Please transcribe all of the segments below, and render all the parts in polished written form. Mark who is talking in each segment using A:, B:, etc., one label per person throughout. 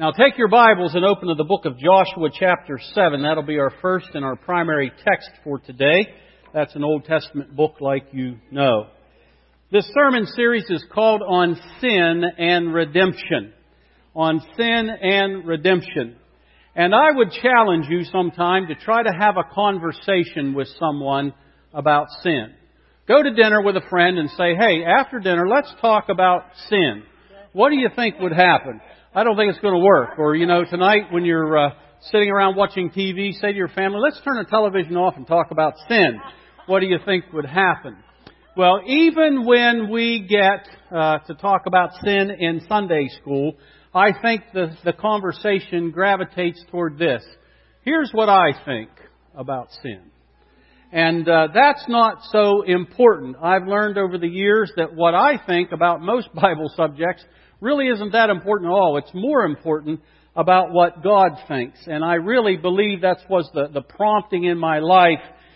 A: Now take your Bibles and open to the book of Joshua chapter 7. That'll be our first and our primary text for today. That's an Old Testament book like you know. This sermon series is called On Sin and Redemption. On Sin and Redemption. And I would challenge you sometime to try to have a conversation with someone about sin. Go to dinner with a friend and say, hey, after dinner, let's talk about sin. What do you think would happen? I don't think it's going to work. Or, tonight when you're sitting around watching TV, say to your family, let's turn the television off and talk about sin. What do you think would happen? Well, even when we get to talk about sin in Sunday school, I think the conversation gravitates toward this. Here's what I think about sin. And that's not so important. I've learned over the years that what I think about most Bible subjects really isn't that important at all. It's more important about what God thinks. And I really believe that was the prompting in my life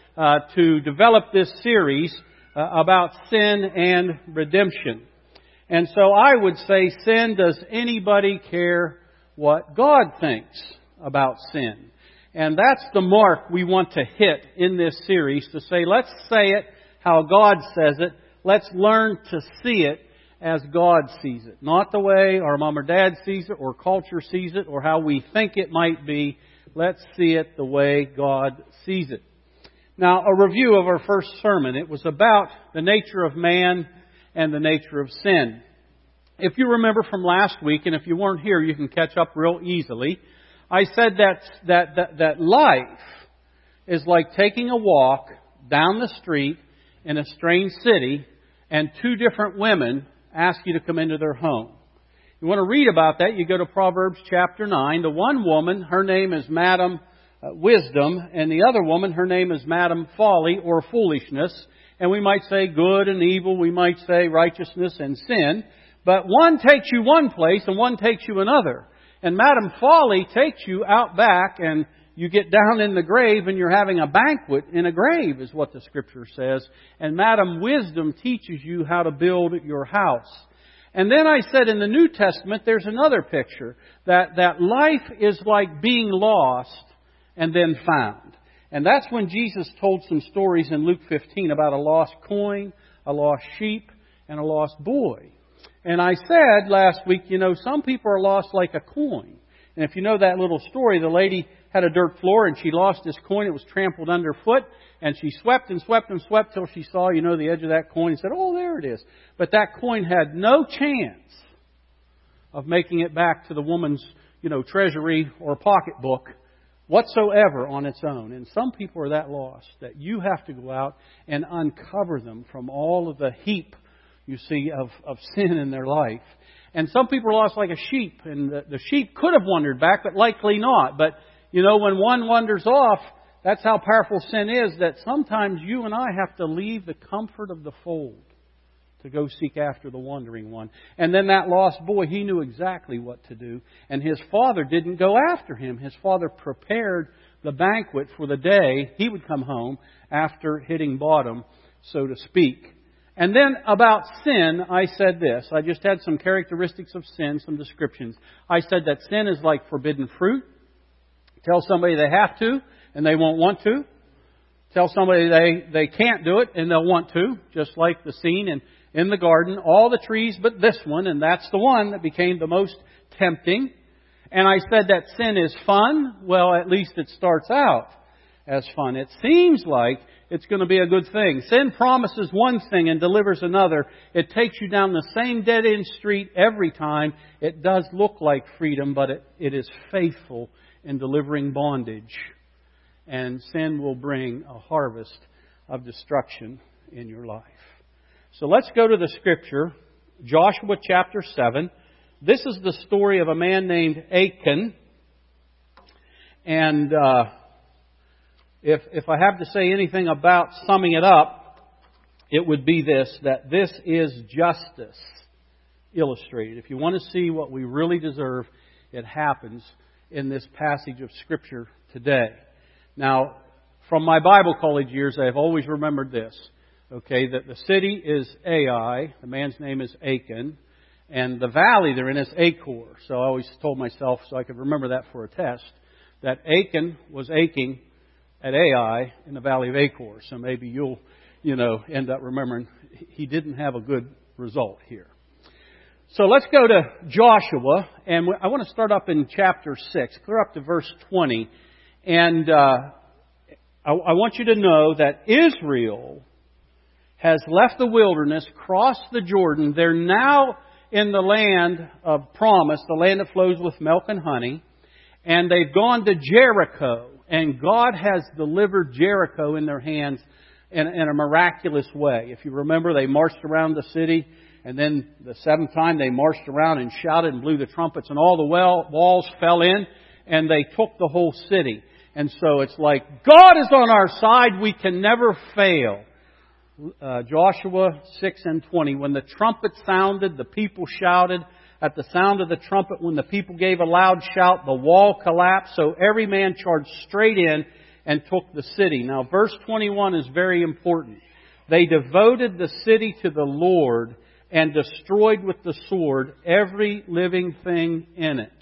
A: to develop this series about sin and redemption. And so I would say, sin, does anybody care what God thinks about sin? And that's the mark we want to hit in this series, to say, let's say it how God says it. Let's learn to see it as God sees it. Not the way our mom or dad sees it, or culture sees it, or how we think it might be. Let's see it the way God sees it. Now, a review of our first sermon. It was about the nature of man and the nature of sin. If you remember from last week, and if you weren't here, you can catch up real easily. I said that life is like taking a walk down the street in a strange city, and two different women ask you to come into their home. You want to read about that, you go to Proverbs chapter 9. The one woman, her name is Madam Wisdom, and the other woman, her name is Madam Folly or Foolishness. And we might say good and evil, we might say righteousness and sin. But one takes you one place and one takes you another. And Madam Folly takes you out back, and you get down in the grave and you're having a banquet in a grave, is what the Scripture says. And Madam Wisdom teaches you how to build your house. And then I said in the New Testament there's another picture, that life is like being lost and then found. And that's when Jesus told some stories in Luke 15 about a lost coin, a lost sheep, and a lost boy. And I said last week, some people are lost like a coin. And if you know that little story, the lady had a dirt floor and she lost this coin. It was trampled underfoot. And she swept and swept and swept till she saw, the edge of that coin and said, oh, there it is. But that coin had no chance of making it back to the woman's, treasury or pocketbook whatsoever on its own. And some people are that lost that you have to go out and uncover them from all of the heap, you see, of sin in their life. And some people are lost like a sheep. And the sheep could have wandered back, but likely not. But, when one wanders off, that's how powerful sin is, that sometimes you and I have to leave the comfort of the fold to go seek after the wandering one. And then that lost boy, he knew exactly what to do. And his father didn't go after him. His father prepared the banquet for the day he would come home after hitting bottom, so to speak. And then about sin, I said this. I just had some characteristics of sin, some descriptions. I said that sin is like forbidden fruit. Tell somebody they have to, and they won't want to. Tell somebody they can't do it, and they'll want to. Just like the scene in the garden. All the trees but this one, and that's the one that became the most tempting. And I said that sin is fun. Well, at least it starts out as fun. It seems like it's going to be a good thing. Sin promises one thing and delivers another. It takes you down the same dead-end street every time. It does look like freedom, but it is faithful in delivering bondage. And sin will bring a harvest of destruction in your life. So let's go to the Scripture, Joshua chapter 7. This is the story of a man named Achan. And if I have to say anything about summing it up, it would be this, that this is justice illustrated. If you want to see what we really deserve, it happens in this passage of Scripture today. Now, from my Bible college years, I have always remembered this. Okay, that the city is Ai, the man's name is Achan, And the valley they're in is Achor. So I always told myself, so I could remember that for a test, that Achan was aching at Ai in the valley of Achor. So maybe you'll, end up remembering he didn't have a good result here. So let's go to Joshua, and I want to start up in chapter 6, clear up to verse 20. And I want you to know that Israel has left the wilderness, crossed the Jordan. They're now in the land of promise, the land that flows with milk and honey. And they've gone to Jericho. And God has delivered Jericho in their hands in a miraculous way. If you remember, they marched around the city. And then the seventh time they marched around and shouted and blew the trumpets. And all the walls fell in. And they took the whole city. And so it's like, God is on our side. We can never fail. Joshua 6:20. When the trumpet sounded, the people shouted. At the sound of the trumpet, when the people gave a loud shout, the wall collapsed. So every man charged straight in and took the city. Now, verse 21 is very important. They devoted the city to the Lord and destroyed with the sword every living thing in it.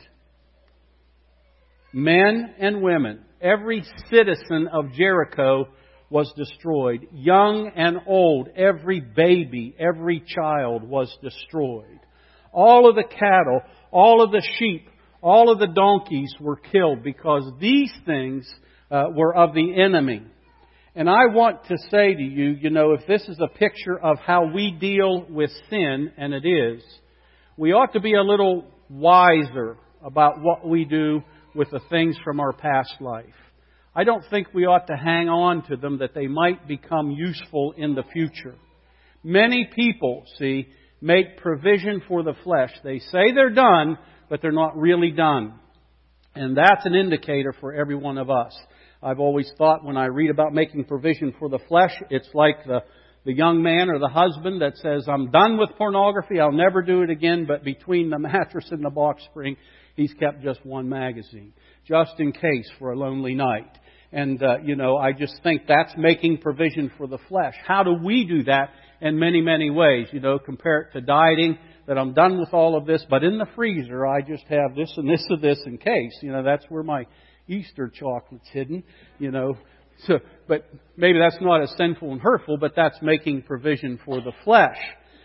A: Men and women, every citizen of Jericho was destroyed. Young and old, every baby, every child was destroyed. All of the cattle, all of the sheep, all of the donkeys were killed because these things were of the enemy. And I want to say to you, if this is a picture of how we deal with sin, and it is, we ought to be a little wiser about what we do with the things from our past life. I don't think we ought to hang on to them that they might become useful in the future. Many people, make provision for the flesh. They say they're done, but they're not really done. And that's an indicator for every one of us. I've always thought when I read about making provision for the flesh, it's like the young man or the husband that says, I'm done with pornography, I'll never do it again, but between the mattress and the box spring, he's kept just one magazine, just in case for a lonely night. And, I just think that's making provision for the flesh. How do we do that? In many, many ways. Compare it to dieting, that I'm done with all of this, but in the freezer I just have this and this and this in case. That's where my Easter chocolate's hidden. So, but maybe that's not as sinful and hurtful, but that's making provision for the flesh.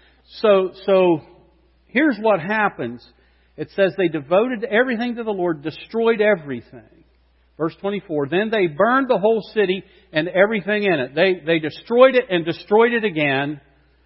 A: So here's what happens. It says they devoted everything to the Lord, destroyed everything. Verse 24, then they burned the whole city and everything in it. They destroyed it and destroyed it again.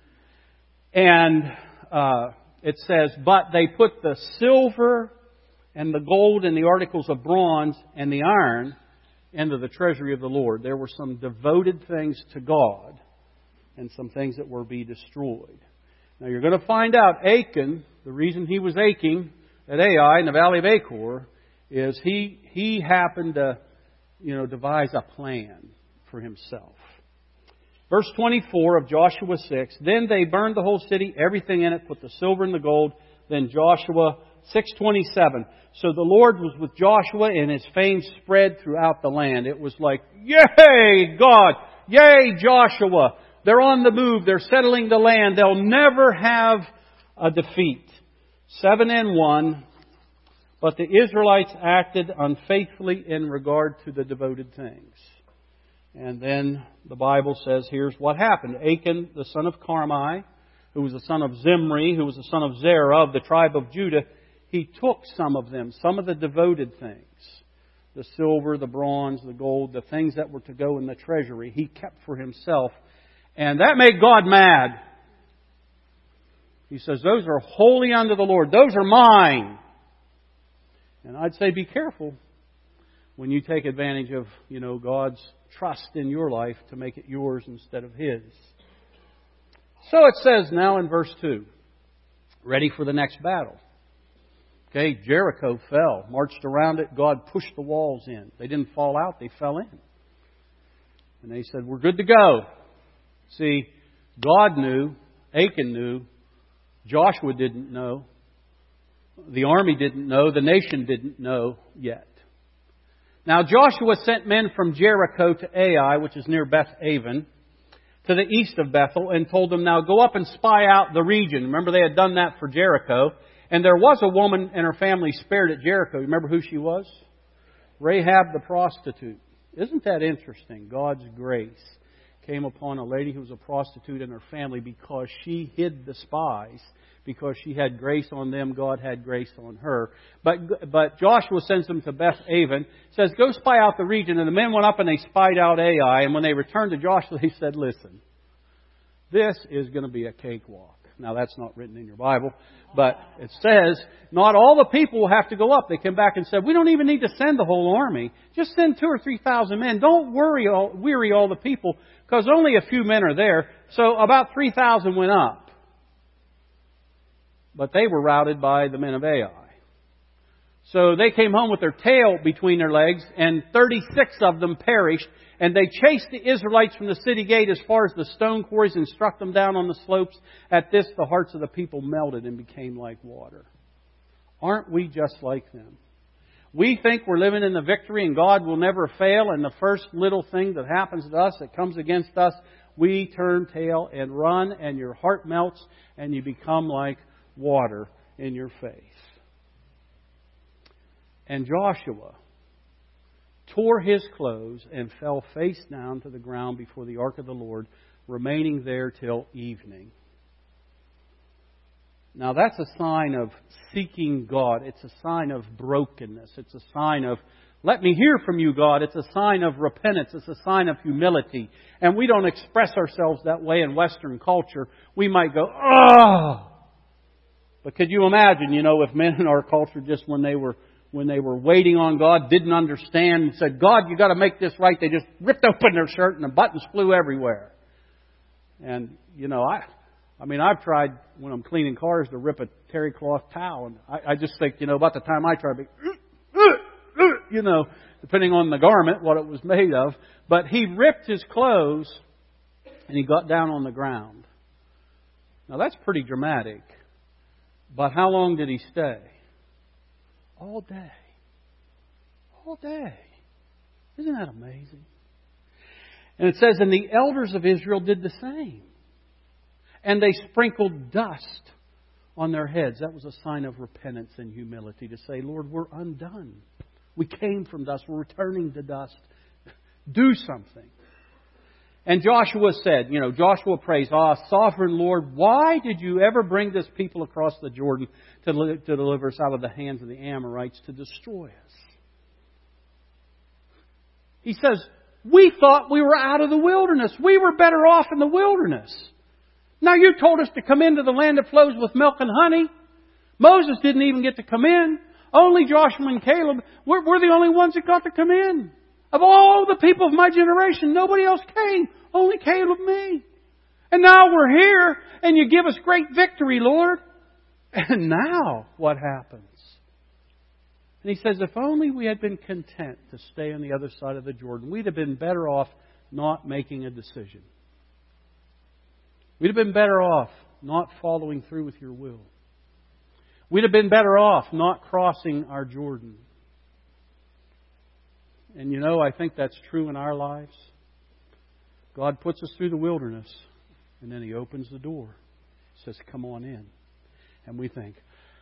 A: And it says, but they put the silver and the gold and the articles of bronze and the iron into the treasury of the Lord. There were some devoted things to God and some things that were to be destroyed. Now you're going to find out Achan, the reason he was aching at Ai in the valley of Achor, is he happened to, devise a plan for himself. Verse 24 of Joshua 6, then they burned the whole city, everything in it, put the silver and the gold. Then Joshua 6:27. So the Lord was with Joshua and His fame spread throughout the land. It was like, yay, God! Yay, Joshua! They're on the move. They're settling the land. They'll never have a defeat. 7:1. But the Israelites acted unfaithfully in regard to the devoted things. And then the Bible says, here's what happened. Achan, the son of Carmi, who was the son of Zimri, who was the son of Zerah of the tribe of Judah, he took some of them, some of the devoted things. The silver, the bronze, the gold, the things that were to go in the treasury, he kept for himself. And that made God mad. He says, those are holy unto the Lord. Those are mine. And I'd say be careful when you take advantage of, God's trust in your life to make it yours instead of His. So it says now in verse 2, ready for the next battle. Okay, Jericho fell, marched around it. God pushed the walls in. They didn't fall out, they fell in. And they said, we're good to go. See, God knew, Achan knew, Joshua didn't know. The army didn't know. The nation didn't know yet. Now Joshua sent men from Jericho to Ai, which is near Beth Aven, to the east of Bethel and told them, now go up and spy out the region. Remember, they had done that for Jericho. And there was a woman and her family spared at Jericho. Remember who she was? Rahab the prostitute. Isn't that interesting? God's grace came upon a lady who was a prostitute and her family because she hid the spies. Because she had grace on them, God had grace on her. But Joshua sends them to Beth Aven, says, go spy out the region. And the men went up and they spied out Ai. And when they returned to Joshua, they said, listen, this is going to be a cakewalk. Now, that's not written in your Bible, but it says not all the people will have to go up. They came back and said, we don't even need to send the whole army. Just send 2,000 or 3,000 men. Don't weary all the people, because only a few men are there. So about 3,000 went up. But they were routed by the men of Ai. So they came home with their tail between their legs, and 36 of them perished. And they chased the Israelites from the city gate as far as the stone quarries and struck them down on the slopes. At this, the hearts of the people melted and became like water. Aren't we just like them? We think we're living in the victory and God will never fail. And the first little thing that happens to us that comes against us, we turn tail and run, and your heart melts and you become like water in your face. And Joshua tore his clothes and fell face down to the ground before the ark of the Lord, remaining there till evening. Now that's a sign of seeking God. It's a sign of brokenness. It's a sign of, let me hear from you, God. It's a sign of repentance. It's a sign of humility. And we don't express ourselves that way in Western culture. We might go, oh! But could you imagine, if men in our culture just when they were waiting on God, didn't understand, and said, God, you got to make this right. They just ripped open their shirt and the buttons flew everywhere. And, I've tried when I'm cleaning cars to rip a terry cloth towel. And I just think, about the time I try to depending on the garment, what it was made of. But he ripped his clothes and he got down on the ground. Now that's pretty dramatic. But how long did he stay? All day. All day. Isn't that amazing? And it says, and the elders of Israel did the same. And they sprinkled dust on their heads. That was a sign of repentance and humility to say, Lord, we're undone. We came from dust. We're returning to dust. Do something. And Joshua said, Joshua prays, sovereign Lord, why did you ever bring this people across the Jordan to deliver us out of the hands of the Amorites to destroy us? He says, we thought we were out of the wilderness. We were better off in the wilderness. Now you told us to come into the land that flows with milk and honey. Moses didn't even get to come in. Only Joshua and Caleb, we're the only ones that got to come in. Of all the people of my generation, nobody else came. Only Caleb and me. And now we're here, and you give us great victory, Lord. And now, what happens? And he says, if only we had been content to stay on the other side of the Jordan, we'd have been better off not making a decision. We'd have been better off not following through with your will. We'd have been better off not crossing our Jordan. And I think that's true in our lives. God puts us through the wilderness, and then He opens the door. He says, come on in. And we think,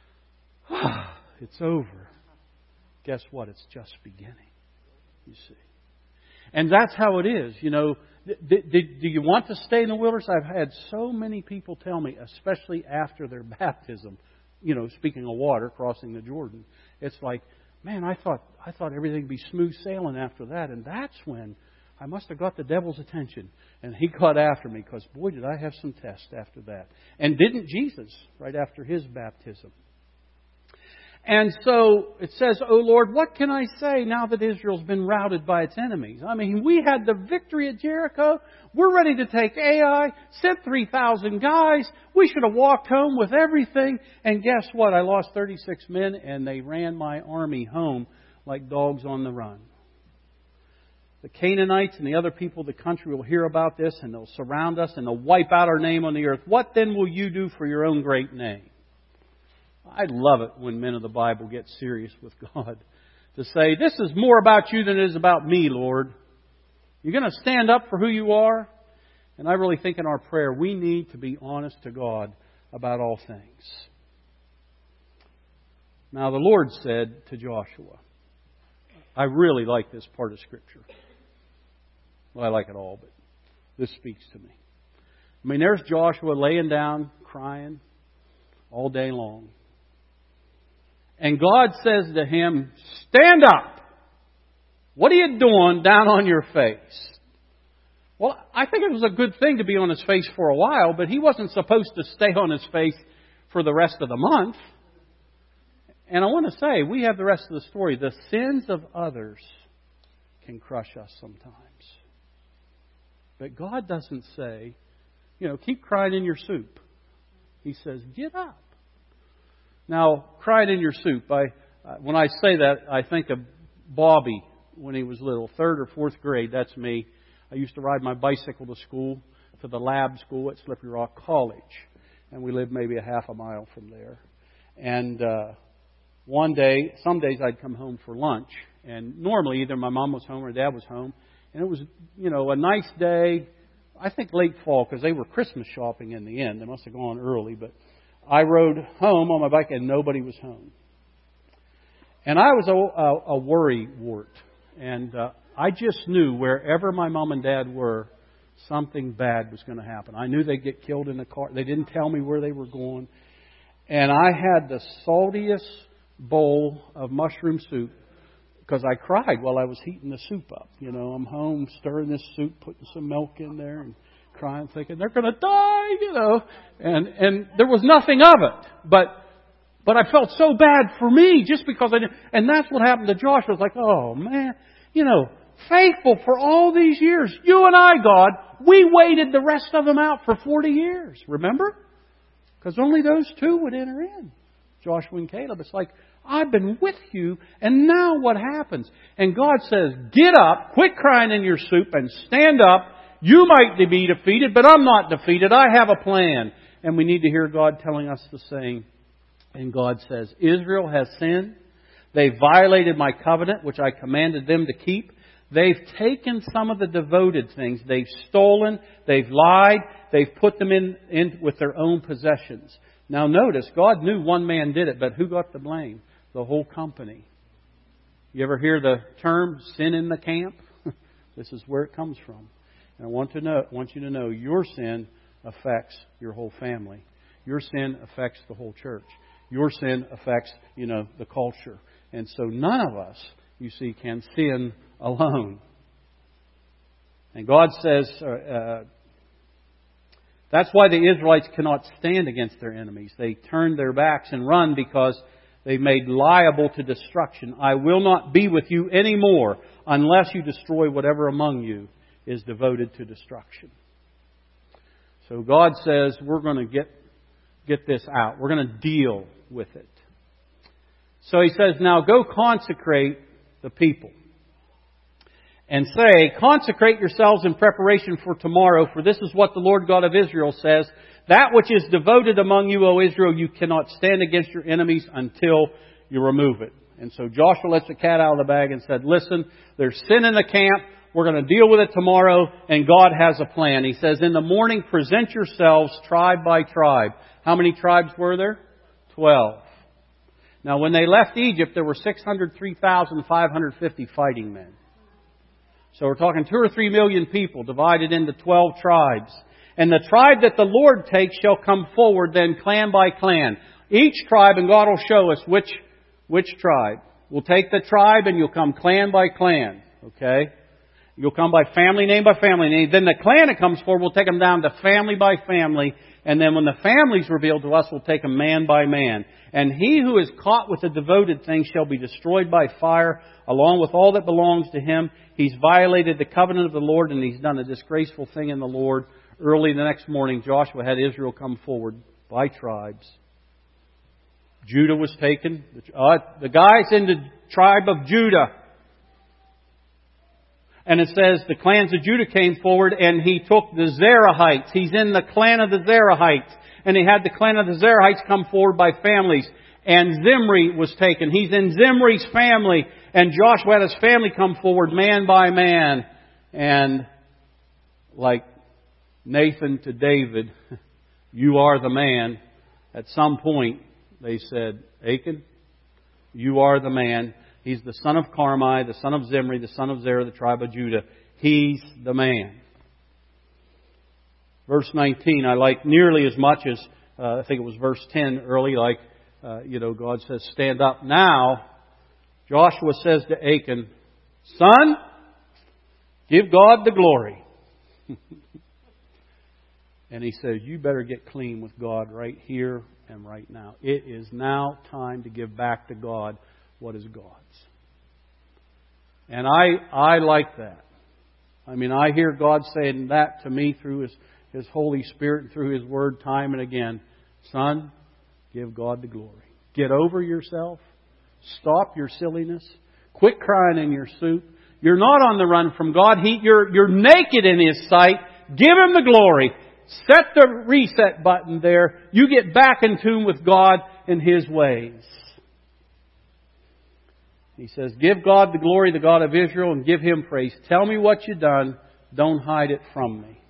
A: it's over. Guess what? It's just beginning. You see. And that's how it is. Do you want to stay in the wilderness? I've had so many people tell me, especially after their baptism, speaking of water, crossing the Jordan, it's like, man, I thought everything would be smooth sailing after that. And that's when I must have got the devil's attention. And he got after me because, boy, did I have some tests after that. And didn't Jesus right after His baptism. And so it says, oh Lord, what can I say now that Israel's been routed by its enemies? We had the victory at Jericho. We're ready to take Ai, sent 3,000 guys. We should have walked home with everything. And guess what? I lost 36 men and they ran my army home like dogs on the run. The Canaanites and the other people of the country will hear about this and they'll surround us and they'll wipe out our name on the earth. What then will you do for your own great name? I love it when men of the Bible get serious with God. To say, this is more about you than it is about me, Lord. You're going to stand up for who you are. And I really think in our prayer we need to be honest to God about all things. Now the Lord said to Joshua, I really like this part of Scripture. Well, I like it all, but this speaks to me. I mean, there's Joshua laying down, crying all day long. And God says to him, stand up. What are you doing down on your face? Well, I think it was a good thing to be on his face for a while, but he wasn't supposed to stay on his face for the rest of the month. And I want to say, we have the rest of the story. The sins of others can crush us sometimes. But God doesn't say, keep crying in your soup. He says, get up. Now, crying in your soup. When I say that, I think of Bobby when he was little, 3rd or 4th grade. That's me. I used to ride my bicycle to school, to the lab school at Slippery Rock College. And we lived maybe a half a mile from there. And one day, some days I'd come home for lunch. And normally either my mom was home or Dad was home. And it was, a nice day. I think late fall, because they were Christmas shopping in the end. They must have gone early. But I rode home on my bike and nobody was home. And I was a worry wart. And I just knew wherever my mom and dad were, something bad was going to happen. I knew they'd get killed in the car. They didn't tell me where they were going. And I had the saltiest bowl of mushroom soup because I cried while I was heating the soup up. I'm home stirring this soup, putting some milk in there and crying, thinking they're going to die, And there was nothing of it. But I felt so bad for me just because I didn't. And that's what happened to Joshua. I was like, oh man, faithful for all these years. You and I, God, we waited the rest of them out for 40 years. Remember? Because only those two would enter in. Joshua and Caleb. It's like, I've been with you, and now what happens? And God says, get up, quit crying in your soup, and stand up. You might be defeated, but I'm not defeated. I have a plan. And we need to hear God telling us the same. And God says, Israel has sinned. They violated my covenant, which I commanded them to keep. They've taken some of the devoted things. They've stolen. They've lied. They've put them in with their own possessions. Now notice, God knew one man did it, but who got the blame? The whole company. You ever hear the term sin in the camp? This is where it comes from. And I want you to know your sin affects your whole family. Your sin affects the whole church. Your sin affects, the culture. And so none of us, you see, can sin alone. And God says, that's why the Israelites cannot stand against their enemies. They turn their backs and run because they've made liable to destruction. I will not be with you anymore unless you destroy whatever among you is devoted to destruction. So God says, we're going to get this out. We're going to deal with it. So He says, now go consecrate the people. And say, consecrate yourselves in preparation for tomorrow, for this is what the Lord God of Israel says. That which is devoted among you, O Israel, you cannot stand against your enemies until you remove it. And so Joshua lets the cat out of the bag and said, listen, there's sin in the camp. We're going to deal with it tomorrow, and God has a plan. He says, in the morning, present yourselves tribe by tribe. How many tribes were there? 12. Now, when they left Egypt, there were 603,550 fighting men. So we're talking 2 or 3 million people divided into 12 tribes. And the tribe that the Lord takes shall come forward then clan by clan. Each tribe, and God will show us which tribe. We'll take the tribe and you'll come clan by clan. Okay? You'll come by family name by family name. Then the clan that comes forward, we'll take them down to family by family. And then when the family's revealed to us, we'll take them man by man. And he who is caught with the devoted thing shall be destroyed by fire, along with all that belongs to him. He's violated the covenant of the Lord, and he's done a disgraceful thing in the Lord. Early the next morning, Joshua had Israel come forward by tribes. Judah was taken. The guys in the tribe of Judah. And it says the clans of Judah came forward and he took the Zerahites. He's in the clan of the Zerahites. And he had the clan of the Zerahites come forward by families. And Zimri was taken. He's in Zimri's family. And Joshua had his family come forward man by man. And like Nathan to David, you are the man. At some point, they said, Achan, you are the man. He's the son of Carmi, the son of Zimri, the son of Zerah, the tribe of Judah. He's the man. Verse 19, I like nearly as much as, I think it was verse 10 early, like, God says, stand up now. Joshua says to Achan, son, give God the glory. And he says, you better get clean with God right here and right now. It is now time to give back to God what is God's. And I like that. I mean, I hear God saying that to me through His Holy Spirit and through His Word time and again. Son, give God the glory. Get over yourself. Stop your silliness. Quit crying in your soup. You're not on the run from God. You're naked in His sight. Give Him the glory. Set the reset button there. You get back in tune with God and His ways. He says, give God the glory, the God of Israel, and give Him praise. Tell me what you've done. Don't hide it from me.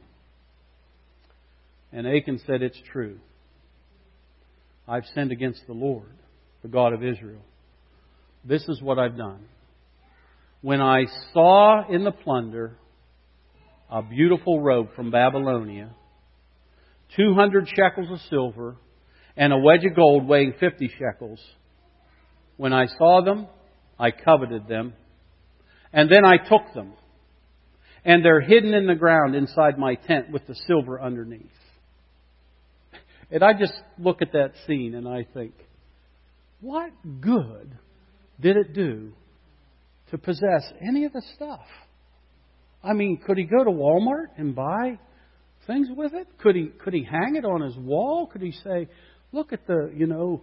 A: And Achan said, it's true. I've sinned against the Lord, the God of Israel. This is what I've done. When I saw in the plunder a beautiful robe from Babylonia, 200 shekels of silver, and a wedge of gold weighing 50 shekels, when I saw them, I coveted them, and then I took them, and they're hidden in the ground inside my tent with the silver underneath. And I just look at that scene and I think, what good did it do to possess any of the stuff? I mean, could he go to Walmart and buy things with it? Could he hang it on his wall? Could he say, look at the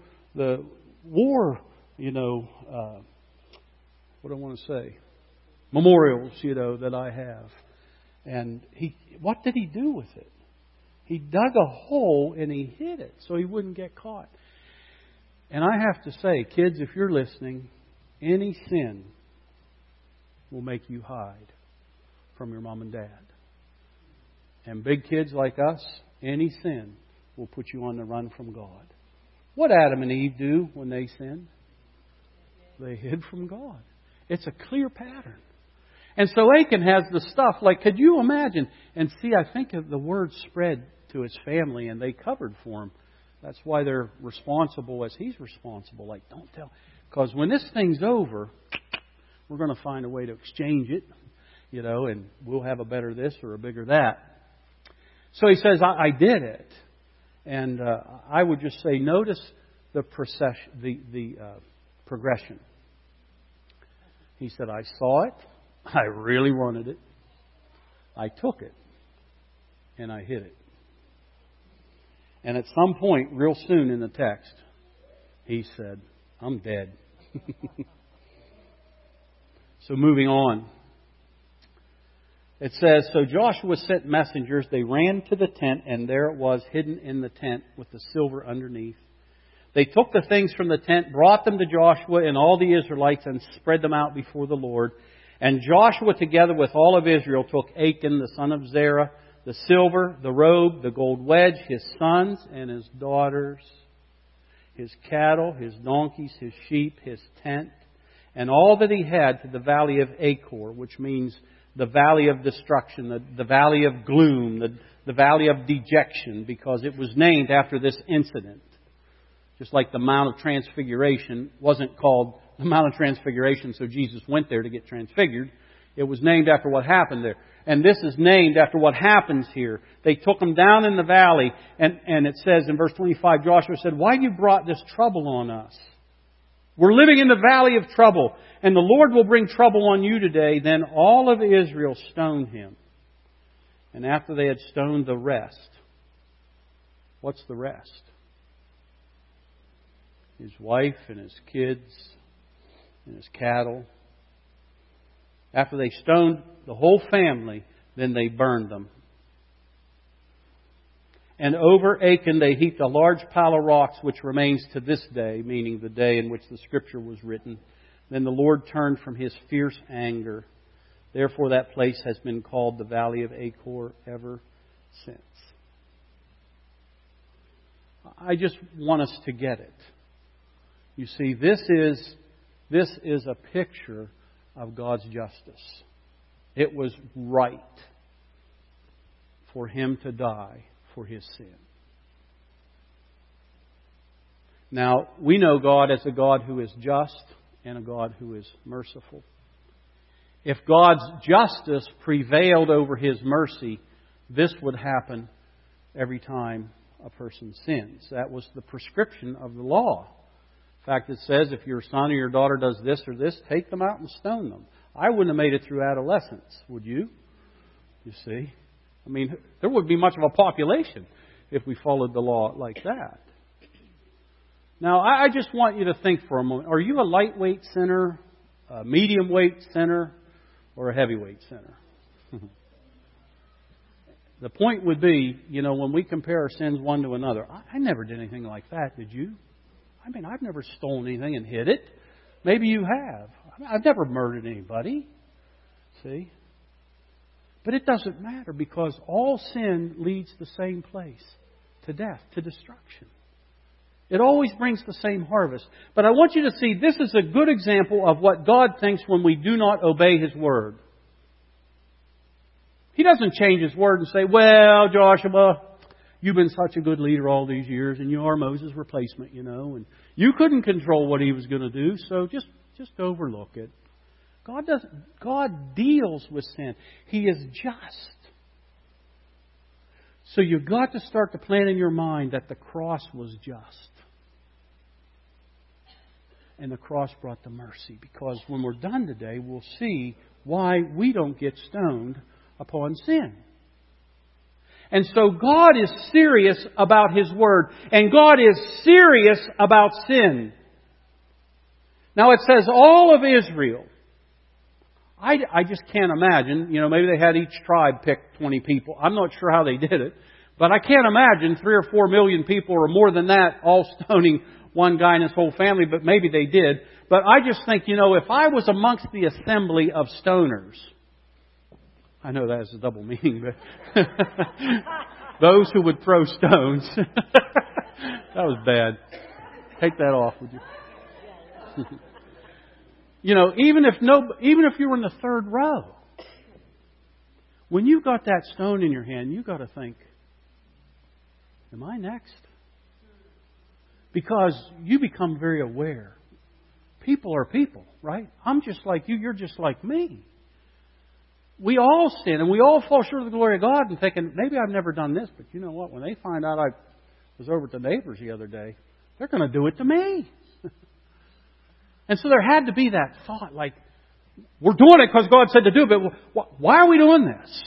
A: war, what do I want to say? Memorials, that I have. And what did he do with it? He dug a hole and he hid it so he wouldn't get caught. And I have to say, kids, if you're listening, any sin will make you hide from your mom and dad. And big kids like us, any sin will put you on the run from God. What Adam and Eve do when they sinned? They hid from God. It's a clear pattern. And so Achan has the stuff, like, could you imagine? And see, I think the word spread to his family and they covered for him. That's why they're responsible as he's responsible. Like, don't tell. Because when this thing's over, we're going to find a way to exchange it, and we'll have a better this or a bigger that. So he says, I did it. And I would just say, notice the progression. He said, I saw it. I really wanted it. I took it. And I hid it. And at some point, real soon in the text, he said, I'm dead. So moving on. It says, so Joshua sent messengers. They ran to the tent, and there it was, hidden in the tent with the silver underneath. They took the things from the tent, brought them to Joshua and all the Israelites, and spread them out before the Lord. And Joshua, together with all of Israel, took Achan, the son of Zerah, the silver, the robe, the gold wedge, his sons and his daughters, his cattle, his donkeys, his sheep, his tent, and all that he had to the valley of Achor, which means the valley of destruction, the valley of gloom, the valley of dejection, because it was named after this incident. Just like the Mount of Transfiguration wasn't called the Mount of Transfiguration so Jesus went there to get transfigured. It was named after what happened there. And this is named after what happens here. They took him down in the valley, and it says in verse 25, Joshua said, why have you brought this trouble on us? We're living in the valley of trouble, and the Lord will bring trouble on you today. Then all of Israel stoned him. And after they had stoned the rest, what's the rest? His wife and his kids and his cattle. After they stoned the whole family, then they burned them. And over Achan they heaped a large pile of rocks, which remains to this day, meaning the day in which the Scripture was written. Then the Lord turned from His fierce anger. Therefore that place has been called the Valley of Achor ever sense. I just want us to get it. You see, this is a picture of God's justice. It was right for Him to die for his sin. Now, we know God as a God who is just and a God who is merciful. If God's justice prevailed over His mercy, this would happen every time a person sins. That was the prescription of the law. In fact, it says if your son or your daughter does this or this, take them out and stone them. I wouldn't have made it through adolescence, would you? You see? I mean, there wouldn't be much of a population if we followed the law like that. Now, I just want you to think for a moment. Are you a lightweight sinner, a medium weight sinner, or a heavyweight sinner? The point would be, when we compare our sins one to another, I never did anything like that, did you? I mean, I've never stolen anything and hid it. Maybe you have. I've never murdered anybody. See? But it doesn't matter because all sin leads the same place, to death, to destruction. It always brings the same harvest. But I want you to see this is a good example of what God thinks when we do not obey His Word. He doesn't change His Word and say, well, Joshua, you've been such a good leader all these years and you are Moses' replacement, and you couldn't control what he was going to do, so just overlook it. God deals with sin. He is just. So you've got to start to plan in your mind that the cross was just. And the cross brought the mercy. Because when we're done today, we'll see why we don't get stoned upon sin. And so God is serious about His Word. And God is serious about sin. Now it says all of Israel. I just can't imagine. Maybe they had each tribe pick 20 people. I'm not sure how they did it. But I can't imagine 3 or 4 million people or more than that all stoning one guy and his whole family. But maybe they did. But I just think, if I was amongst the assembly of stoners. I know that has a double meaning, but those who would throw stones. That was bad. Take that off, would you? Even if you were in the third row, when you got that stone in your hand, you got to think, am I next? Because you become very aware. People are people, right? I'm just like you. You're just like me. We all sin and we all fall short of the glory of God and thinking, maybe I've never done this, but you know what? When they find out I was over at the neighbor's the other day, they're going to do it to me. And so there had to be that thought, like, we're doing it because God said to do it, but why are we doing this?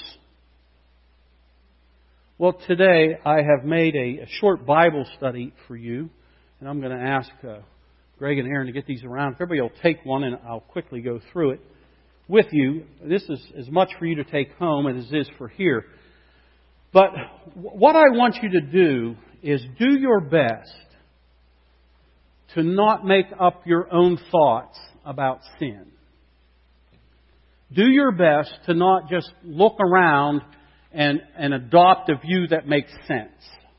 A: Well, today I have made a short Bible study for you, and I'm going to ask Greg and Aaron to get these around. If everybody will take one, and I'll quickly go through it with you. This is as much for you to take home as it is for here. But what I want you to do is do your best to not make up your own thoughts about sin. Do your best to not just look around and adopt a view that makes sense.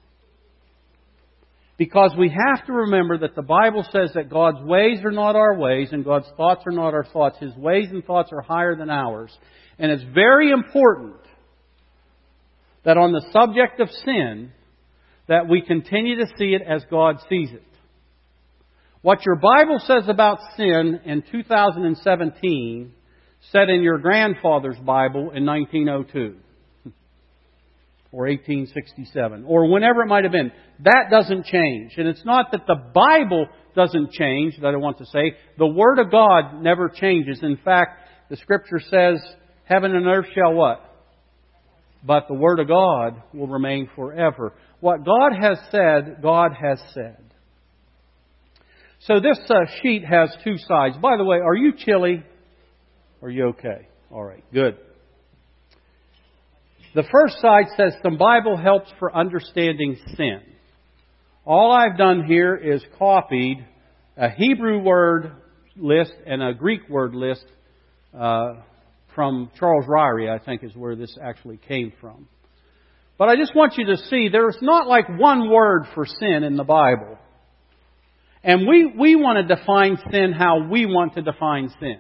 A: Because we have to remember that the Bible says that God's ways are not our ways and God's thoughts are not our thoughts. His ways and thoughts are higher than ours. And it's very important that on the subject of sin, that we continue to see it as God sees it. What your Bible says about sin in 2017 said in your grandfather's Bible in 1902 or 1867 or whenever it might have been. That doesn't change. And it's not that the Bible doesn't change, that I want to say. The Word of God never changes. In fact, the Scripture says, heaven and earth shall what? But the Word of God will remain forever. What God has said, God has said. So this sheet has two sides. By the way, are you chilly? Are you okay? All right, good. The first side says some Bible helps for understanding sin. All I've done here is copied a Hebrew word list and a Greek word list from Charles Ryrie, I think is where this actually came from. But I just want you to see there's not like one word for sin in the Bible. And we want to define sin how we want to define sin.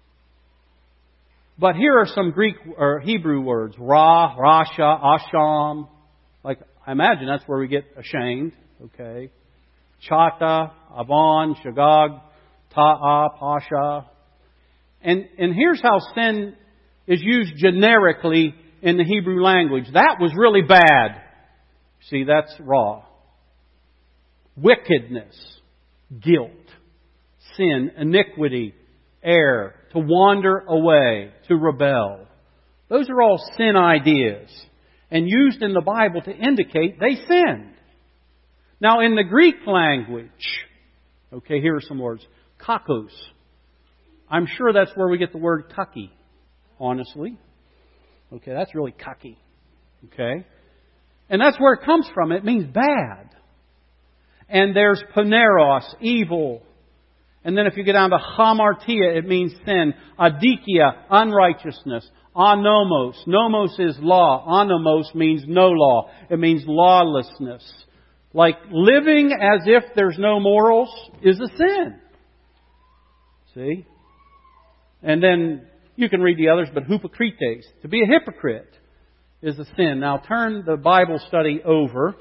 A: But here are some Greek or Hebrew words. Ra, Rasha, Asham. Like, I imagine that's where we get ashamed. Okay. Chata, Avon, Shagag, Ta'a, Pasha. And here's how sin is used generically in the Hebrew language. That was really bad. See, that's Ra. Wickedness, guilt, sin, iniquity, error, to wander away, to rebel. Those are all sin ideas and used in the Bible to indicate they sinned. Now in the Greek language, okay, here are some words. Kakos. I'm sure that's where we get the word cucky, honestly. Okay, that's really cucky. Okay? And that's where it comes from. It means bad. And there's poneros, evil. And then if you get down to hamartia, it means sin. Adikia, unrighteousness. Anomos. Nomos is law. Anomos means no law. It means lawlessness. Like living as if there's no morals is a sin. See? And then you can read the others, but hypocrites. To be a hypocrite is a sin. Now turn the Bible study over.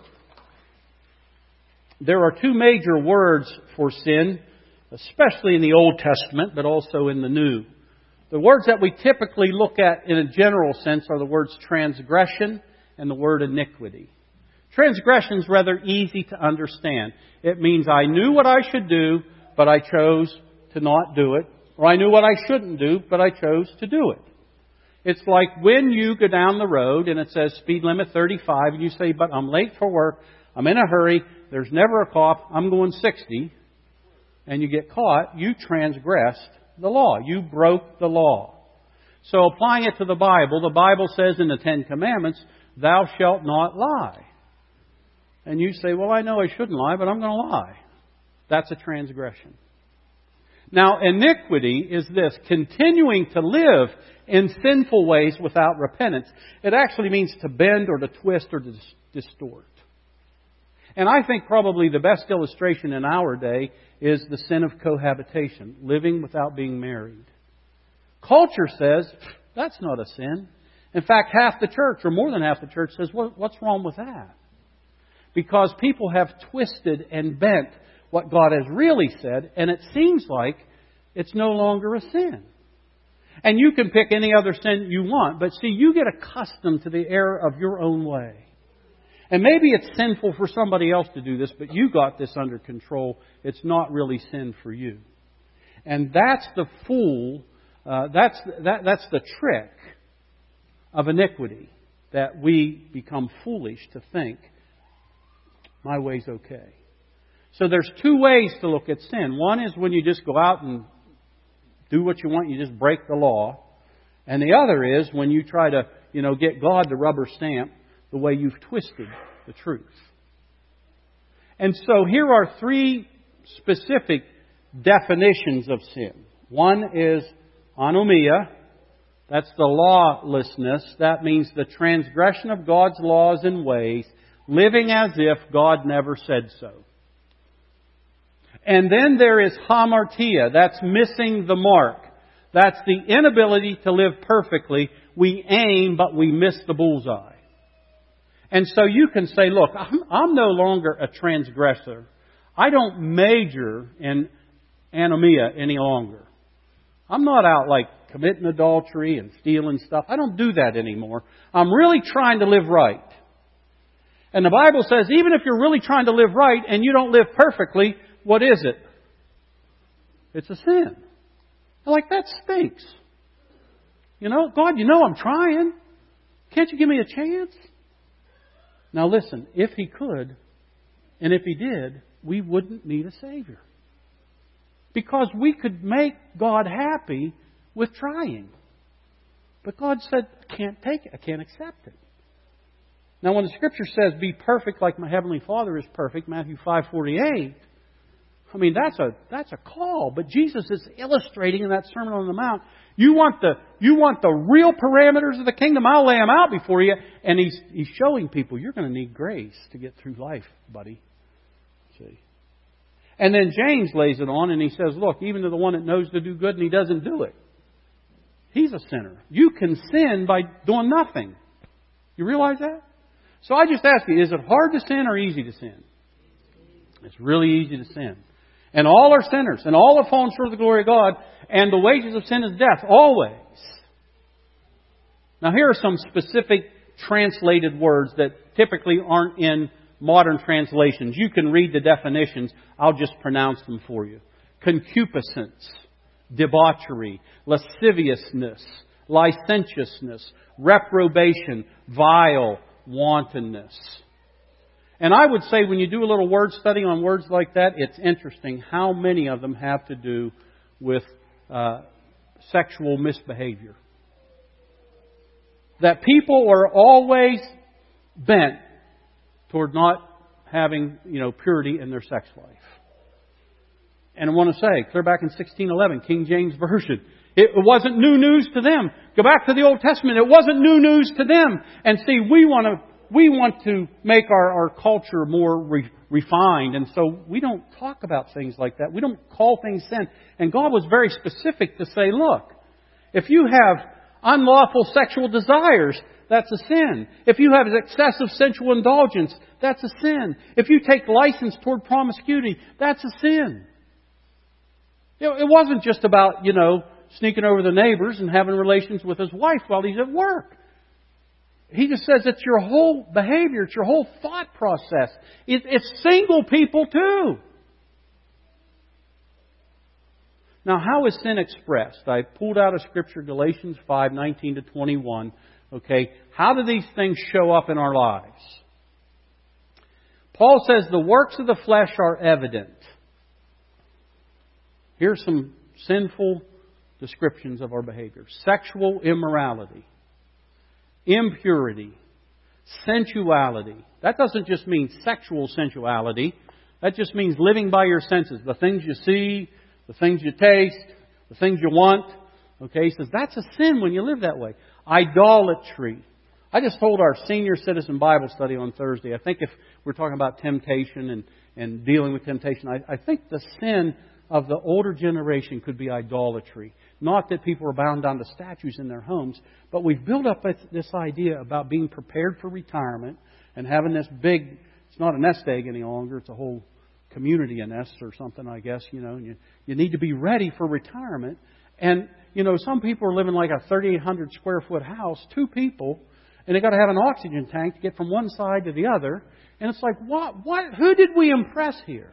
A: There are two major words for sin, especially in the Old Testament, but also in the New. The words that we typically look at in a general sense are the words transgression and the word iniquity. Transgression is rather easy to understand. It means I knew what I should do, but I chose to not do it. Or I knew what I shouldn't do, but I chose to do it. It's like when you go down the road and it says speed limit 35 and you say, but I'm late for work, I'm in a hurry, there's never a cop, I'm going 60, and you get caught, you transgressed the law. You broke the law. So applying it to the Bible says in the Ten Commandments, thou shalt not lie. And you say, well, I know I shouldn't lie, but I'm going to lie. That's a transgression. Now, iniquity is this, continuing to live in sinful ways without repentance. It actually means to bend or to twist or to distort. And I think probably the best illustration in our day is the sin of cohabitation, living without being married. Culture says, that's not a sin. In fact, half the church, or more than half the church, says, what's wrong with that? Because people have twisted and bent what God has really said, and it seems like it's no longer a sin. And you can pick any other sin you want, but see, you get accustomed to the error of your own way. And maybe it's sinful for somebody else to do this, but you got this under control. It's not really sin for you. And that's the that's the trick of iniquity, that we become foolish to think, my way's okay. So there's two ways to look at sin. One is when you just go out and do what you want, you just break the law. And the other is when you try to, get God to rubber stamp the way you've twisted the truth. And so here are three specific definitions of sin. One is anomia. That's the lawlessness. That means the transgression of God's laws and ways, living as if God never said so. And then there is hamartia. That's missing the mark. That's the inability to live perfectly. We aim, but we miss the bullseye. And so you can say, look, I'm no longer a transgressor. I don't major in anomia any longer. I'm not out like committing adultery and stealing stuff. I don't do that anymore. I'm really trying to live right. And the Bible says, even if you're really trying to live right and you don't live perfectly, what is it? It's a sin. That stinks. God, I'm trying. Can't you give me a chance? Now listen, if He could, and if He did, we wouldn't need a Savior. Because we could make God happy with trying. But God said, I can't take it. I can't accept it. Now when the Scripture says, be perfect like my Heavenly Father is perfect, Matthew 5:48, I mean, that's a call. But Jesus is illustrating in that Sermon on the Mount. You want the real parameters of the kingdom? I'll lay them out before you. And He's showing people you're going to need grace to get through life, buddy. See. And then James lays it on and he says, look, even to the one that knows to do good and he doesn't do it, he's a sinner. You can sin by doing nothing. You realize that? So I just ask you, is it hard to sin or easy to sin? It's really easy to sin. And all are sinners, and all have fallen short of the glory of God, and the wages of sin is death, always. Now here are some specific translated words that typically aren't in modern translations. You can read the definitions. I'll just pronounce them for you. Concupiscence, debauchery, lasciviousness, licentiousness, reprobation, vile, wantonness. And I would say when you do a little word study on words like that, it's interesting how many of them have to do with sexual misbehavior. That people are always bent toward not having, purity in their sex life. And I want to say, clear back in 1611, King James Version, it wasn't new news to them. Go back to the Old Testament, it wasn't new news to them. And see, we want to make our culture more refined. And so we don't talk about things like that. We don't call things sin. And God was very specific to say, look, if you have unlawful sexual desires, that's a sin. If you have excessive sensual indulgence, that's a sin. If you take license toward promiscuity, that's a sin. It wasn't just about, sneaking over the neighbors and having relations with his wife while he's at work. He just says it's your whole behavior, it's your whole thought process. It's single people too. Now, how is sin expressed? I pulled out a scripture, Galatians 5:19-21. Okay, how do these things show up in our lives? Paul says the works of the flesh are evident. Here's some sinful descriptions of our behavior. Sexual immorality, impurity, sensuality. That doesn't just mean sexual sensuality. That just means living by your senses. The things you see, the things you taste, the things you want. Okay, he says that's a sin when you live that way. Idolatry. I just told our senior citizen Bible study on Thursday, I think if we're talking about temptation and dealing with temptation, I think the sin of the older generation could be idolatry. Not that people are bound down to statues in their homes, but we've built up this idea about being prepared for retirement and having this big, it's not a nest egg any longer, it's a whole community nest or something, I guess, and you need to be ready for retirement. And, some people are living like a 3,800 square foot house, 2 people, and they got to have an oxygen tank to get from one side to the other. And it's like, what? Who did we impress here?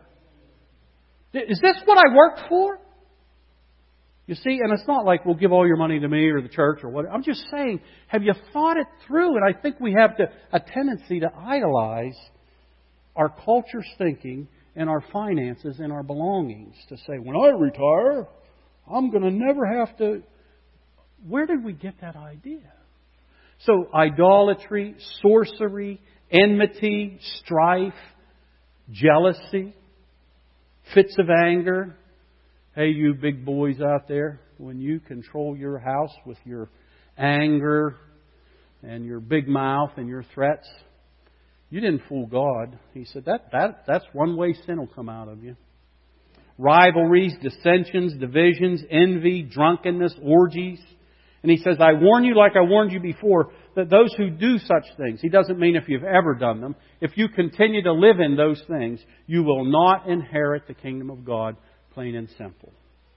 A: Is this what I worked for? You see, and it's not like we'll give all your money to me or the church or what. I'm just saying, have you thought it through? And I think we have a tendency to idolize our culture's thinking and our finances and our belongings. To say, when I retire, I'm going to never have to... Where did we get that idea? So, idolatry, sorcery, enmity, strife, jealousy, fits of anger. Hey, you big boys out there, when you control your house with your anger and your big mouth and your threats, you didn't fool God. He said that's one way sin will come out of you. Rivalries, dissensions, divisions, envy, drunkenness, orgies. And he says, I warn you like I warned you before, that those who do such things, he doesn't mean if you've ever done them, if you continue to live in those things, you will not inherit the kingdom of God, plain and simple.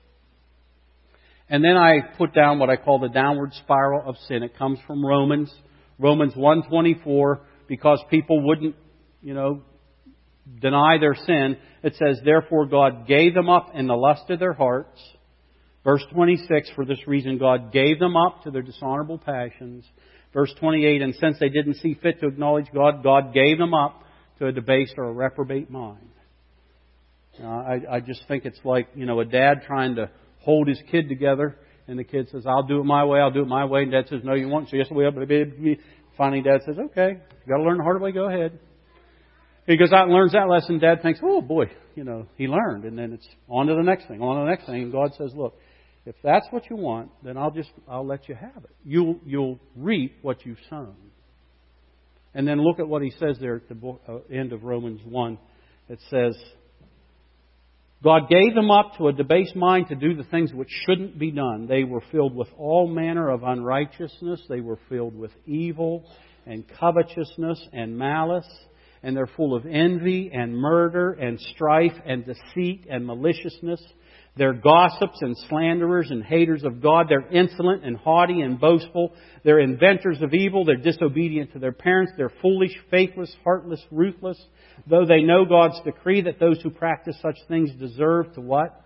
A: And then I put down what I call the downward spiral of sin. It comes from Romans 1:24, because people wouldn't, deny their sin. It says, therefore God gave them up in the lust of their hearts. Verse 26, for this reason God gave them up to their dishonorable passions. Verse 28, and since they didn't see fit to acknowledge God, God gave them up to a debased or a reprobate mind. I just think it's like, a dad trying to hold his kid together, and the kid says, I'll do it my way, I'll do it my way. And dad says, no, you won't. So yes, we have. Finally, dad says, okay, you got to learn the hard way, go ahead. He goes out and learns that lesson. Dad thinks, oh boy, he learned. And then it's on to the next thing, on to the next thing. And God says, look, if that's what you want, then I'll let you have it. You'll reap what you've sown. And then look at what he says there at the end of Romans 1. It says, God gave them up to a debased mind to do the things which shouldn't be done. They were filled with all manner of unrighteousness. They were filled with evil and covetousness and malice. And they're full of envy and murder and strife and deceit and maliciousness. They're gossips and slanderers and haters of God. They're insolent and haughty and boastful. They're inventors of evil. They're disobedient to their parents. They're foolish, faithless, heartless, ruthless. Though they know God's decree that those who practice such things deserve to what?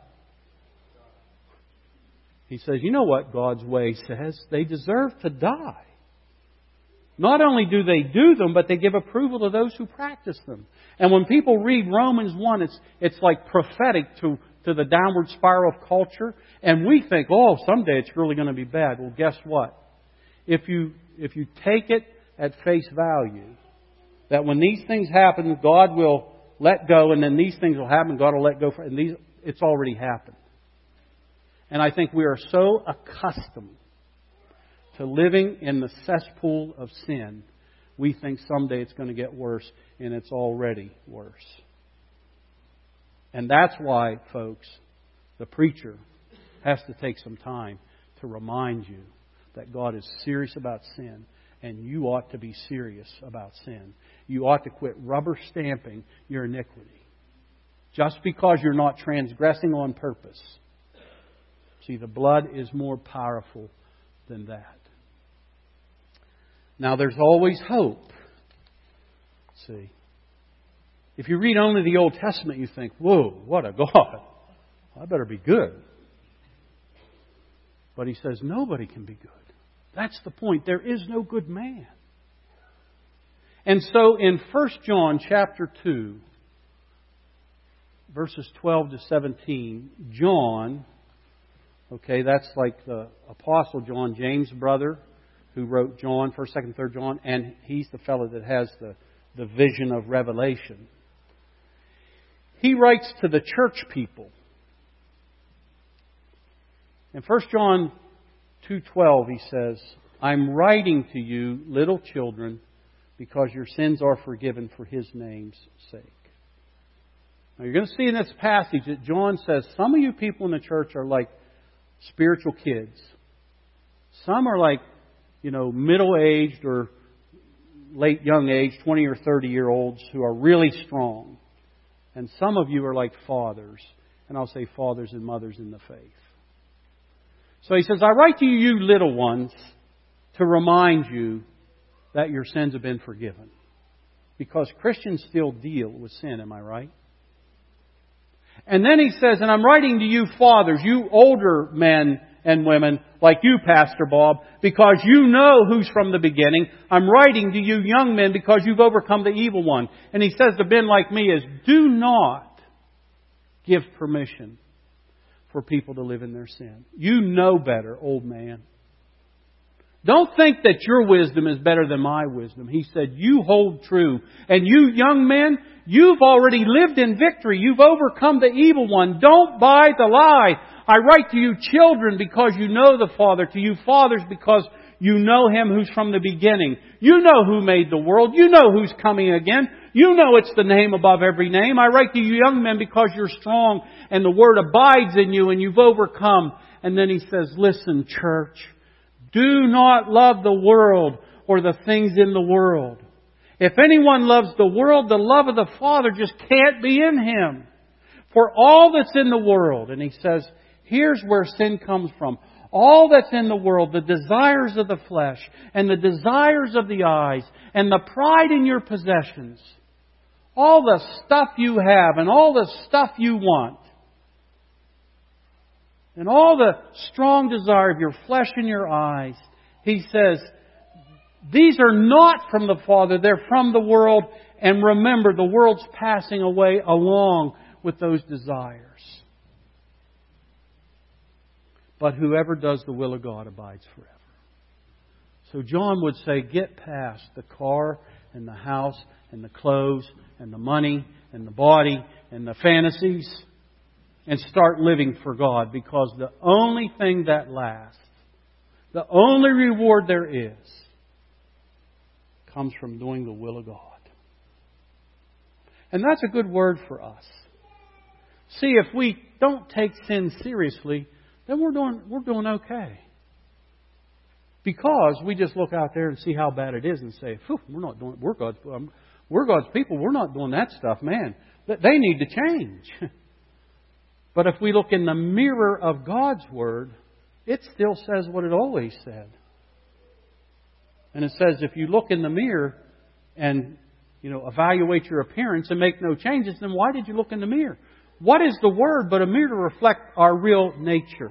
A: He says, you know what God's way says? They deserve to die. Not only do they do them, but they give approval to those who practice them. And when people read Romans 1, it's like prophetic to the downward spiral of culture. And we think, oh, someday it's really going to be bad. Well, guess what? If you take it at face value, that when these things happen, God will let go, and then these things will happen, God will let go. And it's already happened. And I think we are so accustomed to living in the cesspool of sin, we think someday it's going to get worse, and it's already worse. And that's why, folks, the preacher has to take some time to remind you that God is serious about sin, and you ought to be serious about sin. You ought to quit rubber stamping your iniquity. Just because you're not transgressing on purpose. See, the blood is more powerful than that. Now, there's always hope. See, if you read only the Old Testament, you think, whoa, what a God. I better be good. But he says nobody can be good. That's the point. There is no good man. And so in 1 John chapter 2, verses 12 to 17, John, that's like the Apostle John, James' brother, who wrote John, 1st, 2nd, 3rd John, and he's the fellow that has the vision of Revelation. He writes to the church people. In 1 John 2:12 he says, I'm writing to you, little children, because your sins are forgiven for His name's sake. Now you're going to see in this passage that John says some of you people in the church are like spiritual kids. Some are like, middle-aged or late young age, 20 or 30-year-olds who are really strong. And some of you are like fathers. And I'll say fathers and mothers in the faith. So he says, I write to you little ones to remind you that your sins have been forgiven. Because Christians still deal with sin, am I right? And then he says, and I'm writing to you fathers, you older men and women, like you, Pastor Bob, because you know who's from the beginning. I'm writing to you young men because you've overcome the evil one. And he says to men like me is, do not give permission for people to live in their sin. You know better, old man. Don't think that your wisdom is better than my wisdom. He said, you hold true. And you young men, you've already lived in victory. You've overcome the evil one. Don't buy the lie. I write to you children because you know the Father. To you fathers because you know Him who's from the beginning. You know who made the world. You know who's coming again. You know it's the name above every name. I write to you young men because you're strong and the Word abides in you and you've overcome. And then he says, listen, church, do not love the world or the things in the world. If anyone loves the world, the love of the Father just can't be in him. For all that's in the world, and he says, here's where sin comes from. All that's in the world, the desires of the flesh and the desires of the eyes and the pride in your possessions, all the stuff you have and all the stuff you want, and all the strong desire of your flesh and your eyes, he says, these are not from the Father, they're from the world. And remember, the world's passing away along with those desires. But whoever does the will of God abides forever. So John would say, get past the car and the house and the clothes and the money and the body and the fantasies and start living for God, because the only thing that lasts, the only reward there is, comes from doing the will of God. And that's a good word for us. See, if we don't take sin seriously, then we're doing okay. Because we just look out there and see how bad it is and say, we're God's people, we're not doing that stuff, man. They need to change. But if we look in the mirror of God's Word, it still says what it always said. And it says if you look in the mirror and evaluate your appearance and make no changes, then why did you look in the mirror? What is the Word but a mirror to reflect our real nature?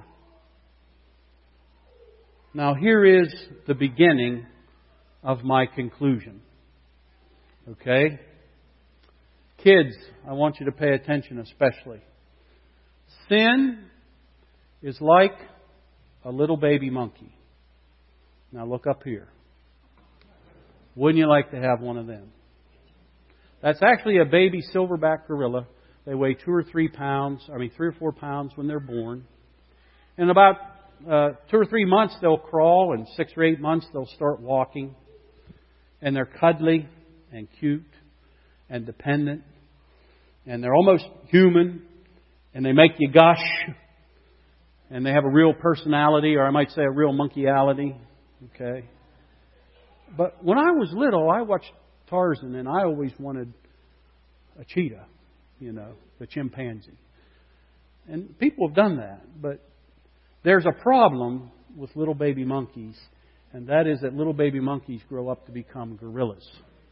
A: Now here is the beginning of my conclusion. Okay? Kids, I want you to pay attention especially. Sin is like a little baby monkey. Now look up here. Wouldn't you like to have one of them? That's actually a baby silverback gorilla. They weigh 2 or 3 or 4 pounds when they're born. In about 2 or 3 months they'll crawl, and 6 or 8 months they'll start walking. And they're cuddly and cute and dependent. And they're almost human. And they make you gush. And they have a real personality, or I might say a real monkeyality. Okay? But when I was little, I watched Tarzan, and I always wanted a cheetah, the chimpanzee. And people have done that. But there's a problem with little baby monkeys, and that is that little baby monkeys grow up to become gorillas.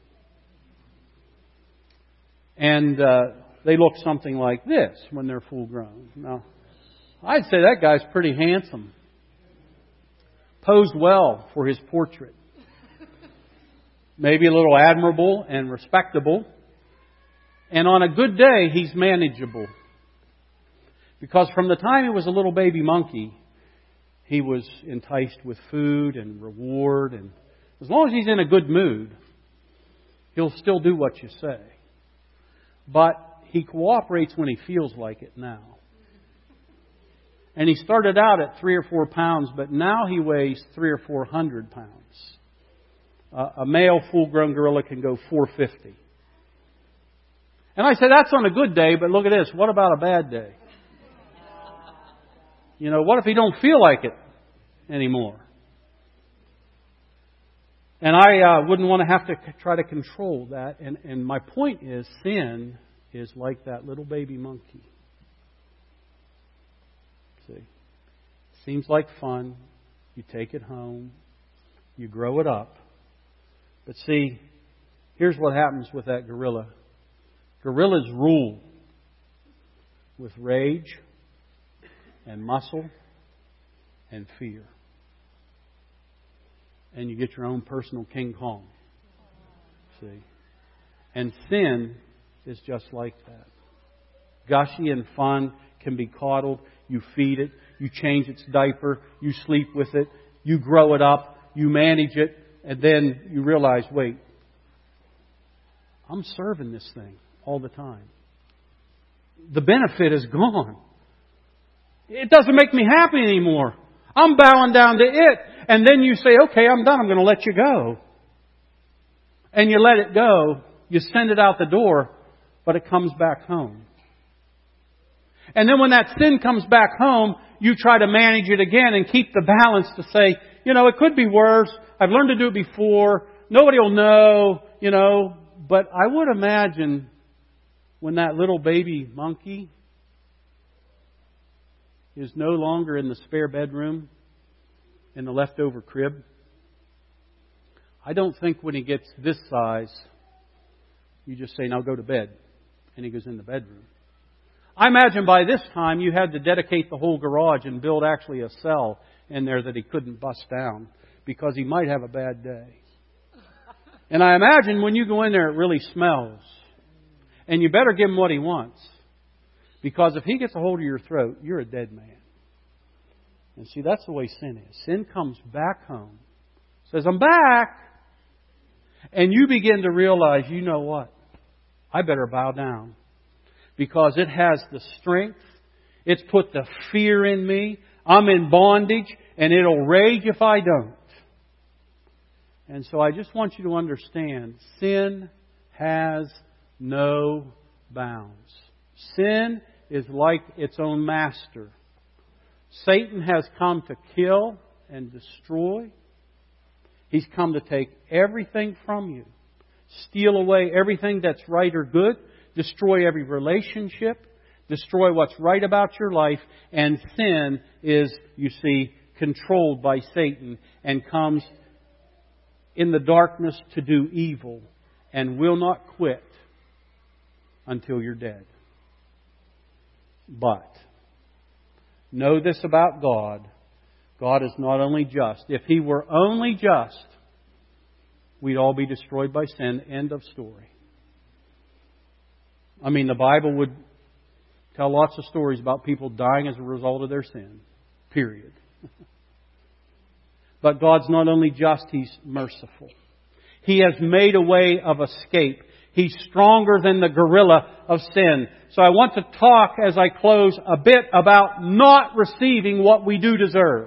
A: And they look something like this when they're full grown. Now, I'd say that guy's pretty handsome. Posed well for his portrait. Maybe a little admirable and respectable. And on a good day, he's manageable. Because from the time he was a little baby monkey, he was enticed with food and reward. And as long as he's in a good mood, he'll still do what you say. But he cooperates when he feels like it now. And he started out at 3 or 4 pounds, but now he weighs 300 or 400 pounds. A male full-grown gorilla can go 450. And I say that's on a good day, but look at this. What about a bad day? What if he don't feel like it anymore? And I wouldn't want to have to try to control that. And my point is, sin is like that little baby monkey. See? Seems like fun. You take it home. You grow it up. But see, here's what happens with that gorilla. Gorillas rule with rage and muscle and fear. And you get your own personal King Kong. See? And sin is just like that. Gushy and fun can be coddled. You feed it. You change its diaper. You sleep with it. You grow it up. You manage it. And then you realize, wait, I'm serving this thing all the time. The benefit is gone. It doesn't make me happy anymore. I'm bowing down to it. And then you say, okay, I'm done. I'm going to let you go. And you let it go. You send it out the door, but it comes back home. And then when that sin comes back home, you try to manage it again and keep the balance to say, it could be worse. I've learned to do it before. Nobody will know, But I would imagine when that little baby monkey is no longer in the spare bedroom in the leftover crib, I don't think when he gets this size, you just say, now go to bed. And he goes in the bedroom. I imagine by this time you had to dedicate the whole garage and build actually a cell in there that he couldn't bust down, because he might have a bad day. And I imagine when you go in there, it really smells. And you better give him what he wants. Because if he gets a hold of your throat, you're a dead man. And see, that's the way sin is. Sin comes back home. Says, I'm back. And you begin to realize, you know what? I better bow down. Because it has the strength. It's put the fear in me. I'm in bondage. And it'll rage if I don't. And so I just want you to understand, sin has no bounds. Sin is like its own master. Satan has come to kill and destroy. He's come to take everything from you. Steal away everything that's right or good. Destroy every relationship. Destroy what's right about your life. And sin is, you see, controlled by Satan and comes in the darkness to do evil and will not quit until you're dead. But know this about God. God is not only just. If He were only just, we'd all be destroyed by sin. End of story. I mean, the Bible would tell lots of stories about people dying as a result of their sin. Period. But God's not only just, He's merciful. He has made a way of escape. He's stronger than the gorilla of sin. So I want to talk, as I close, a bit about not receiving what we do deserve.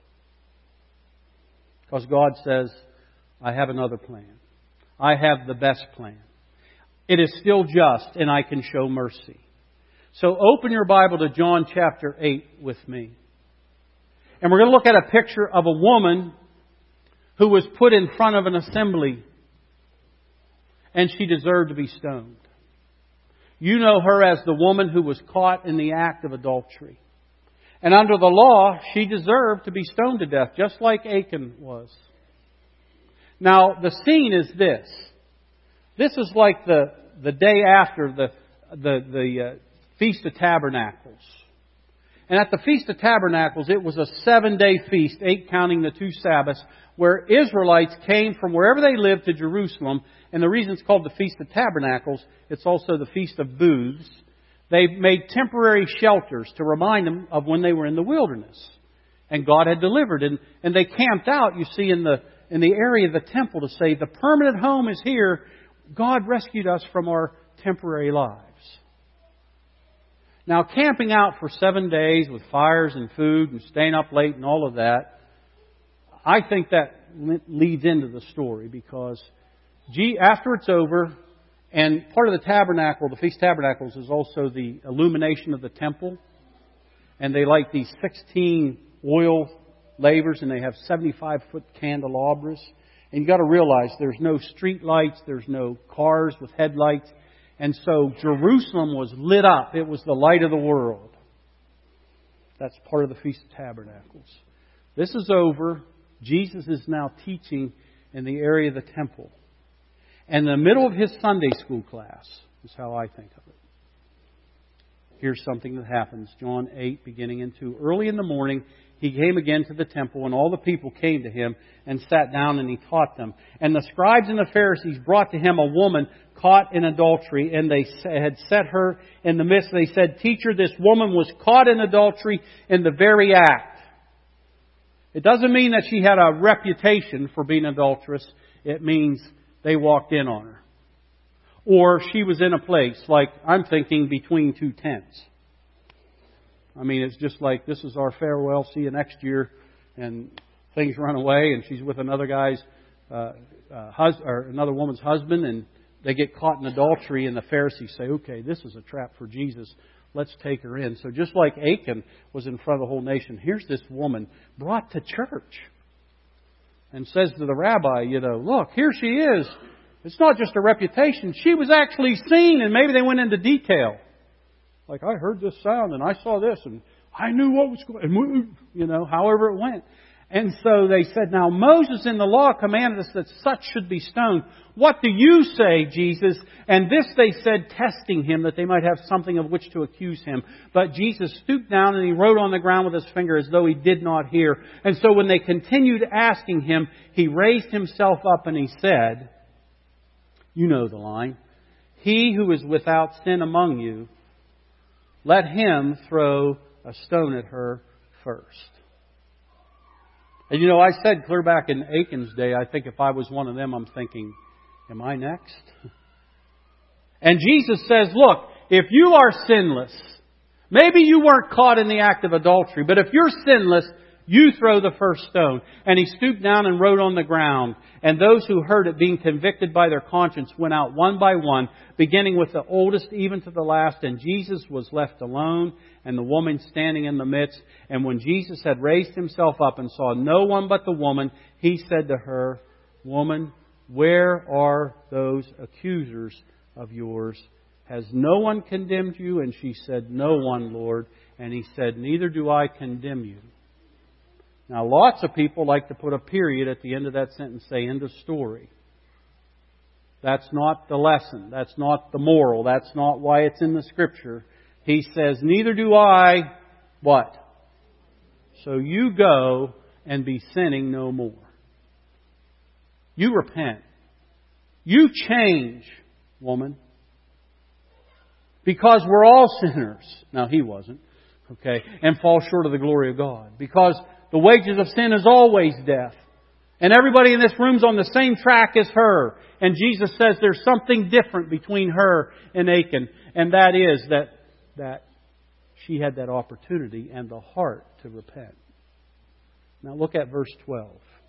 A: Because God says, I have another plan. I have the best plan. It is still just, and I can show mercy. So open your Bible to John chapter 8 with me. And we're going to look at a picture of a woman who was put in front of an assembly. And she deserved to be stoned. You know her as the woman who was caught in the act of adultery. And under the law, she deserved to be stoned to death, just like Achan was. Now, the scene is this. This is like the day after the Feast of Tabernacles. And at the Feast of Tabernacles, it was a 7-day feast, 8 counting the 2 Sabbaths, where Israelites came from wherever they lived to Jerusalem. And the reason it's called the Feast of Tabernacles, it's also the Feast of Booths. They made temporary shelters to remind them of when they were in the wilderness. And God had delivered. And they camped out, you see, in the area of the temple to say, the permanent home is here. God rescued us from our temporary lives. Now, camping out for 7 days with fires and food and staying up late and all of that, I think that leads into the story because after it's over, and part of the tabernacle, the Feast of Tabernacles, is also the illumination of the temple. And they light these 16 oil lavers and they have 75-foot candelabras. And you've got to realize there's no street lights, there's no cars with headlights. And so Jerusalem was lit up. It was the light of the world. That's part of the Feast of Tabernacles. This is over. Jesus is now teaching in the area of the temple. And in the middle of his Sunday school class is how I think of it. Here's something that happens. John 8, beginning in 2. Early in the morning, he came again to the temple, and all the people came to him and sat down, and he taught them. And the scribes and the Pharisees brought to him a woman caught in adultery, and they had set her in the midst. They said, "Teacher, this woman was caught in adultery in the very act." It doesn't mean that she had a reputation for being adulterous. It means they walked in on her. Or she was in a place, like I'm thinking between 2 tents. I mean, it's just like, this is our farewell, see you next year, and things run away, and she's with another guy's or another woman's husband, and they get caught in adultery, and the Pharisees say, okay, this is a trap for Jesus. Let's take her in. So just like Achan was in front of the whole nation, here's this woman brought to church and says to the rabbi, look, here she is. It's not just a reputation. She was actually seen, and maybe they went into detail. Like, I heard this sound, and I saw this, and I knew what was going on, however it went. And so they said, now Moses in the law commanded us that such should be stoned. What do you say, Jesus? And this they said, testing him, that they might have something of which to accuse him. But Jesus stooped down and he wrote on the ground with his finger as though he did not hear. And so when they continued asking him, he raised himself up and he said, you know the line, he who is without sin among you, let him throw a stone at her first. And I said clear back in Achan's day, I think if I was one of them, I'm thinking, Am I next? And Jesus says, look, if you are sinless, maybe you weren't caught in the act of adultery, but if you're sinless, you throw the first stone. And he stooped down and wrote on the ground. And those who heard it, being convicted by their conscience, went out one by one, beginning with the oldest even to the last. And Jesus was left alone, and the woman standing in the midst. And when Jesus had raised himself up and saw no one but the woman, he said to her, Woman, where are those accusers of yours? Has no one condemned you? And she said, No one, Lord. And he said, Neither do I condemn you. Now, lots of people like to put a period at the end of that sentence, say, end of story. That's not the lesson. That's not the moral. That's not why it's in the Scripture. He says, Neither do I, what? So you go and be sinning no more. You repent. You change, woman. Because we're all sinners. Now, he wasn't. Okay. And fall short of the glory of God. Because the wages of sin is always death. And everybody in this room's on the same track as her. And Jesus says there's something different between her and Achan. And that is that she had that opportunity and the heart to repent. Now look at verse 12.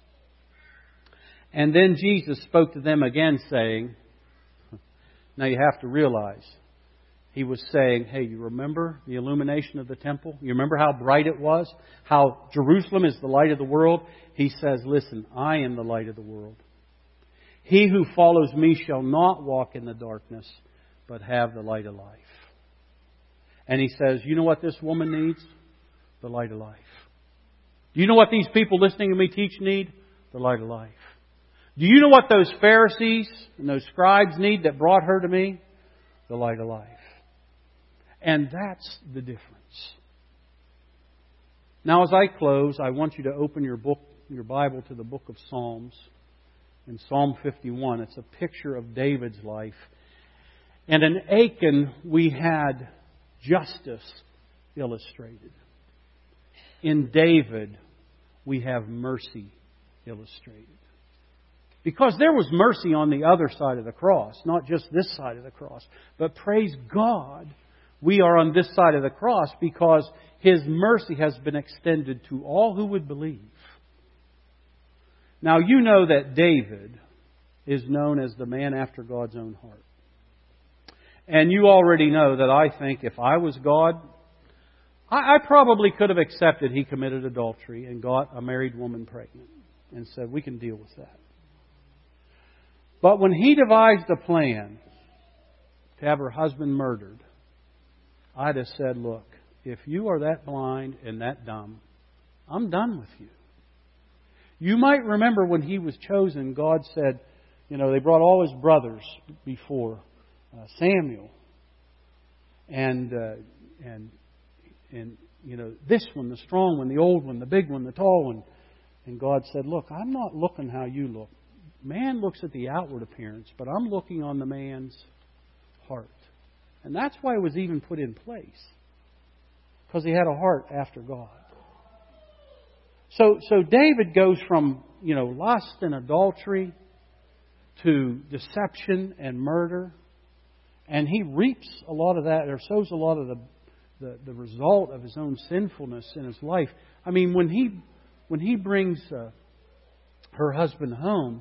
A: And then Jesus spoke to them again, saying, now you have to realize, He was saying, hey, you remember the illumination of the temple? You remember how bright it was? How Jerusalem is the light of the world? He says, listen, I am the light of the world. He who follows me shall not walk in the darkness, but have the light of life. And He says, you know what this woman needs? The light of life. Do you know what these people listening to me teach need? The light of life. Do you know what those Pharisees and those scribes need that brought her to me? The light of life. And that's the difference. Now, as I close, I want you to open your Bible to the book of Psalms. In Psalm 51, it's a picture of David's life. And in Achan, we had justice illustrated. In David, we have mercy illustrated. Because there was mercy on the other side of the cross, not just this side of the cross. But praise God, we are on this side of the cross because His mercy has been extended to all who would believe. Now you know that David is known as the man after God's own heart. And you already know that I think if I was God, I probably could have accepted he committed adultery and got a married woman pregnant and said, we can deal with that. But when he devised a plan to have her husband murdered, I'd have said, look, if you are that blind and that dumb, I'm done with you. You might remember when he was chosen, God said, they brought all his brothers before Samuel. And this one, the strong one, the old one, the big one, the tall one. And God said, look, I'm not looking how you look. Man looks at the outward appearance, but I'm looking on the man's heart. And that's why it was even put in place. Because he had a heart after God. So David goes from, lust and adultery to deception and murder. And he reaps a lot of that, or sows a lot of the result of his own sinfulness in his life. I mean, when he brings her husband home,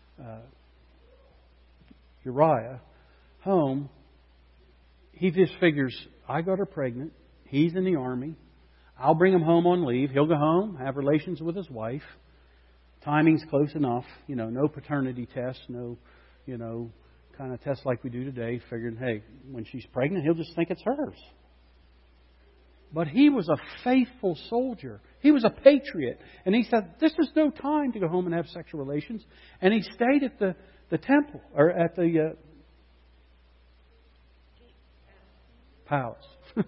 A: Uriah, home, he just figures, I got her pregnant. He's in the army. I'll bring him home on leave. He'll go home, have relations with his wife. Timing's close enough. No paternity test, no, kind of test like we do today. Figuring, hey, when she's pregnant, he'll just think it's hers. But he was a faithful soldier. He was a patriot. And he said, this is no time to go home and have sexual relations. And he stayed at the temple, or at the palace.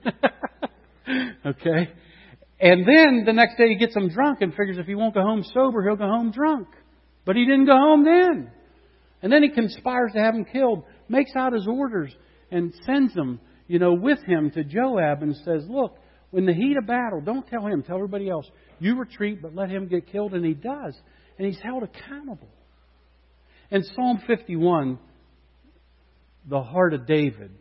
A: Okay? And then the next day he gets him drunk and figures if he won't go home sober, he'll go home drunk. But he didn't go home then. And then he conspires to have him killed, makes out his orders, and sends them, with him to Joab and says, look, when the heat of battle, don't tell him, tell everybody else. You retreat, but let him get killed. And he does. And he's held accountable. In Psalm 51, the heart of David,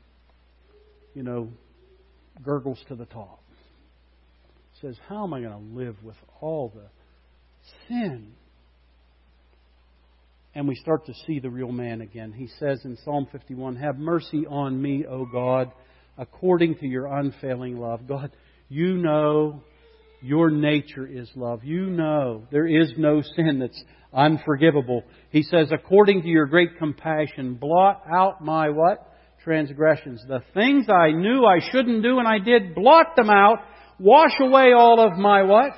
A: gurgles to the top. Says, how am I going to live with all the sin? And we start to see the real man again. He says in Psalm 51, have mercy on me, O God, according to your unfailing love. God, you know your nature is love. You know there is no sin that's unforgivable. He says, according to your great compassion, blot out my what? Transgressions. The things I knew I shouldn't do and I did, blot them out. Wash away all of my what?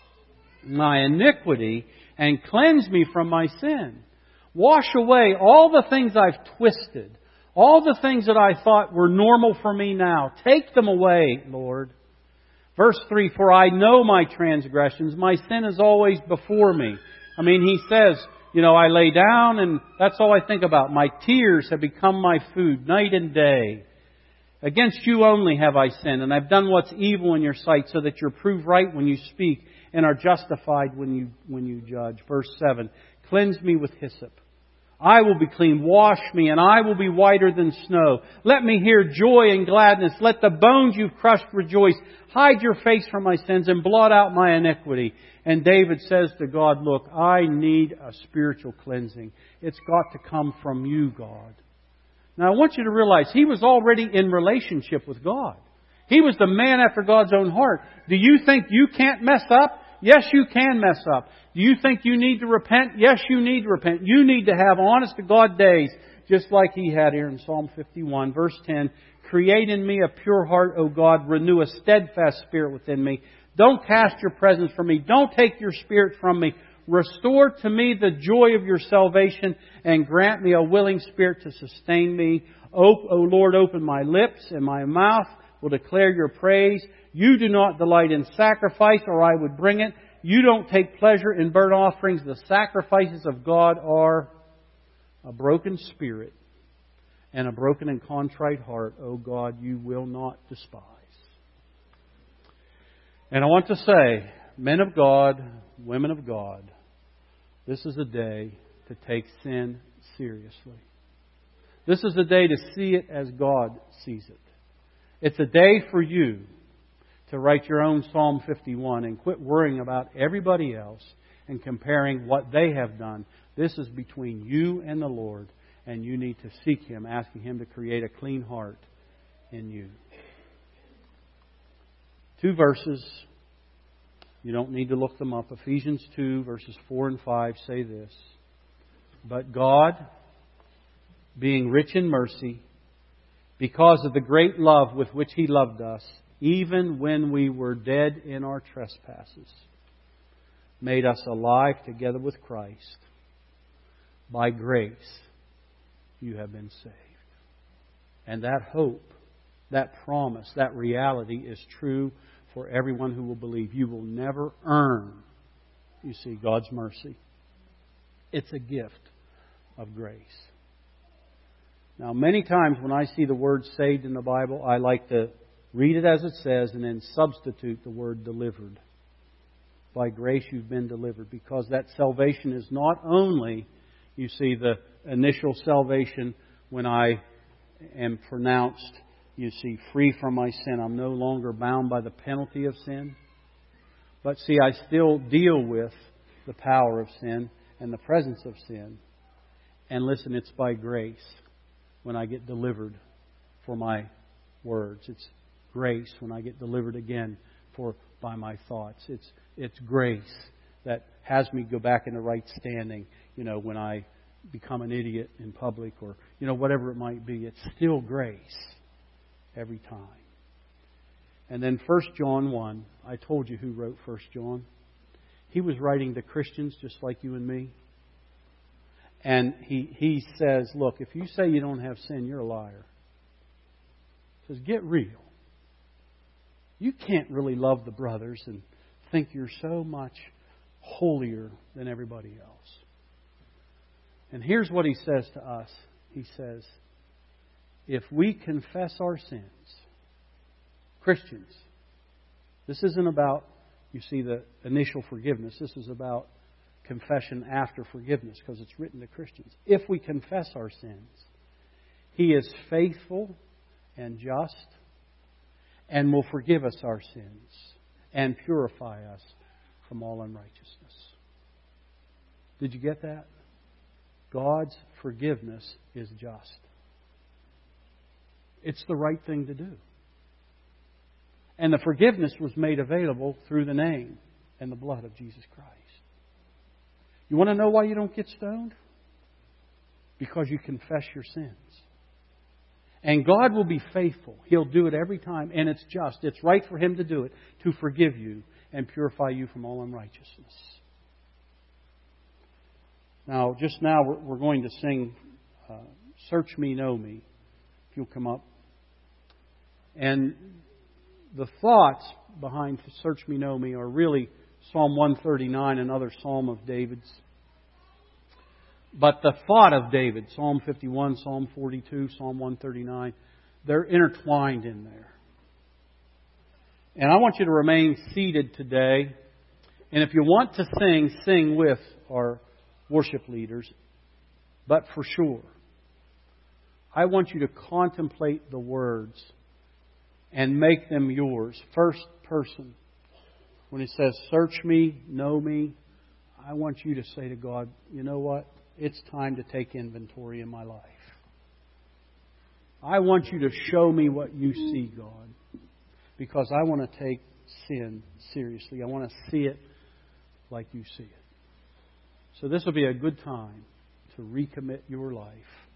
A: My iniquity, and cleanse me from my sin. Wash away all the things I've twisted. All the things that I thought were normal for me now. Take them away, Lord. Verse 3, for I know my transgressions. My sin is always before me. He says, I lay down and that's all I think about. My tears have become my food night and day. Against you only have I sinned, and I've done what's evil in your sight, so that you're proved right when you speak and are justified when you judge. Verse 7, cleanse me with hyssop. I will be clean. Wash me, and I will be whiter than snow. Let me hear joy and gladness. Let the bones you've crushed rejoice. Hide your face from my sins and blot out my iniquity. And David says to God, look, I need a spiritual cleansing. It's got to come from you, God. Now I want you to realize he was already in relationship with God. He was the man after God's own heart. Do you think you can't mess up? Yes, you can mess up. Do you think you need to repent? Yes, you need to repent. You need to have honest to God days, just like he had here in Psalm 51. Verse 10, create in me a pure heart, O God. Renew a steadfast spirit within me. Don't cast your presence from me. Don't take your spirit from me. Restore to me the joy of your salvation and grant me a willing spirit to sustain me. O Lord, open my lips and my mouth will declare your praise. You do not delight in sacrifice, or I would bring it. You don't take pleasure in burnt offerings. The sacrifices of God are a broken spirit and a broken and contrite heart. O God, you will not despise. And I want to say, men of God, women of God, this is a day to take sin seriously. This is a day to see it as God sees it. It's a day for you to write your own Psalm 51 and quit worrying about everybody else and comparing what they have done. This is between you and the Lord, and you need to seek Him, asking Him to create a clean heart in you. 2 verses. You don't need to look them up. Ephesians 2, verses 4 and 5 say this. But God, being rich in mercy, because of the great love with which He loved us, even when we were dead in our trespasses, made us alive together with Christ. By grace, you have been saved. And that hope, that promise, that reality is true for everyone who will believe. You will never earn, you see, God's mercy. It's a gift of grace. Now, many times when I see the word saved in the Bible, I like to read it as it says and then substitute the word delivered. By grace you've been delivered. Because that salvation is not only, you see, the initial salvation when I am pronounced, you see, free from my sin. I'm no longer bound by the penalty of sin. But see, I still deal with the power of sin and the presence of sin. And listen, it's by grace when I get delivered for my words. It's grace when I get delivered again by my thoughts. It's grace that has me go back into right standing, when I become an idiot in public or, whatever it might be. It's still grace every time. And then 1 John 1, I told you who wrote 1 John. He was writing to Christians just like you and me. And he says, look, if you say you don't have sin, you're a liar. He says, get real. You can't really love the brothers and think you're so much holier than everybody else. And here's what he says to us. He says, if we confess our sins, Christians, this isn't about, you see, the initial forgiveness. This is about confession after forgiveness, because it's written to Christians. If we confess our sins, He is faithful and just and will forgive us our sins and purify us from all unrighteousness. Did you get that? God's forgiveness is just. It's the right thing to do. And the forgiveness was made available through the name and the blood of Jesus Christ. You want to know why you don't get stoned? Because you confess your sins. And God will be faithful. He'll do it every time, and it's just. It's right for Him to do it, to forgive you and purify you from all unrighteousness. Now, just now, we're going to sing Search Me, Know Me. If you'll come up. And the thoughts behind Search Me, Know Me are really Psalm 139, another psalm of David's. But the thought of David, Psalm 51, Psalm 42, Psalm 139, they're intertwined in there. And I want you to remain seated today. And if you want to sing, sing with our worship leaders. But for sure, I want you to contemplate the words and make them yours. First person. When it says, search me, know me, I want you to say to God, you know what? It's time to take inventory in my life. I want you to show me what you see, God. Because I want to take sin seriously. I want to see it like you see it. So this will be a good time to recommit your life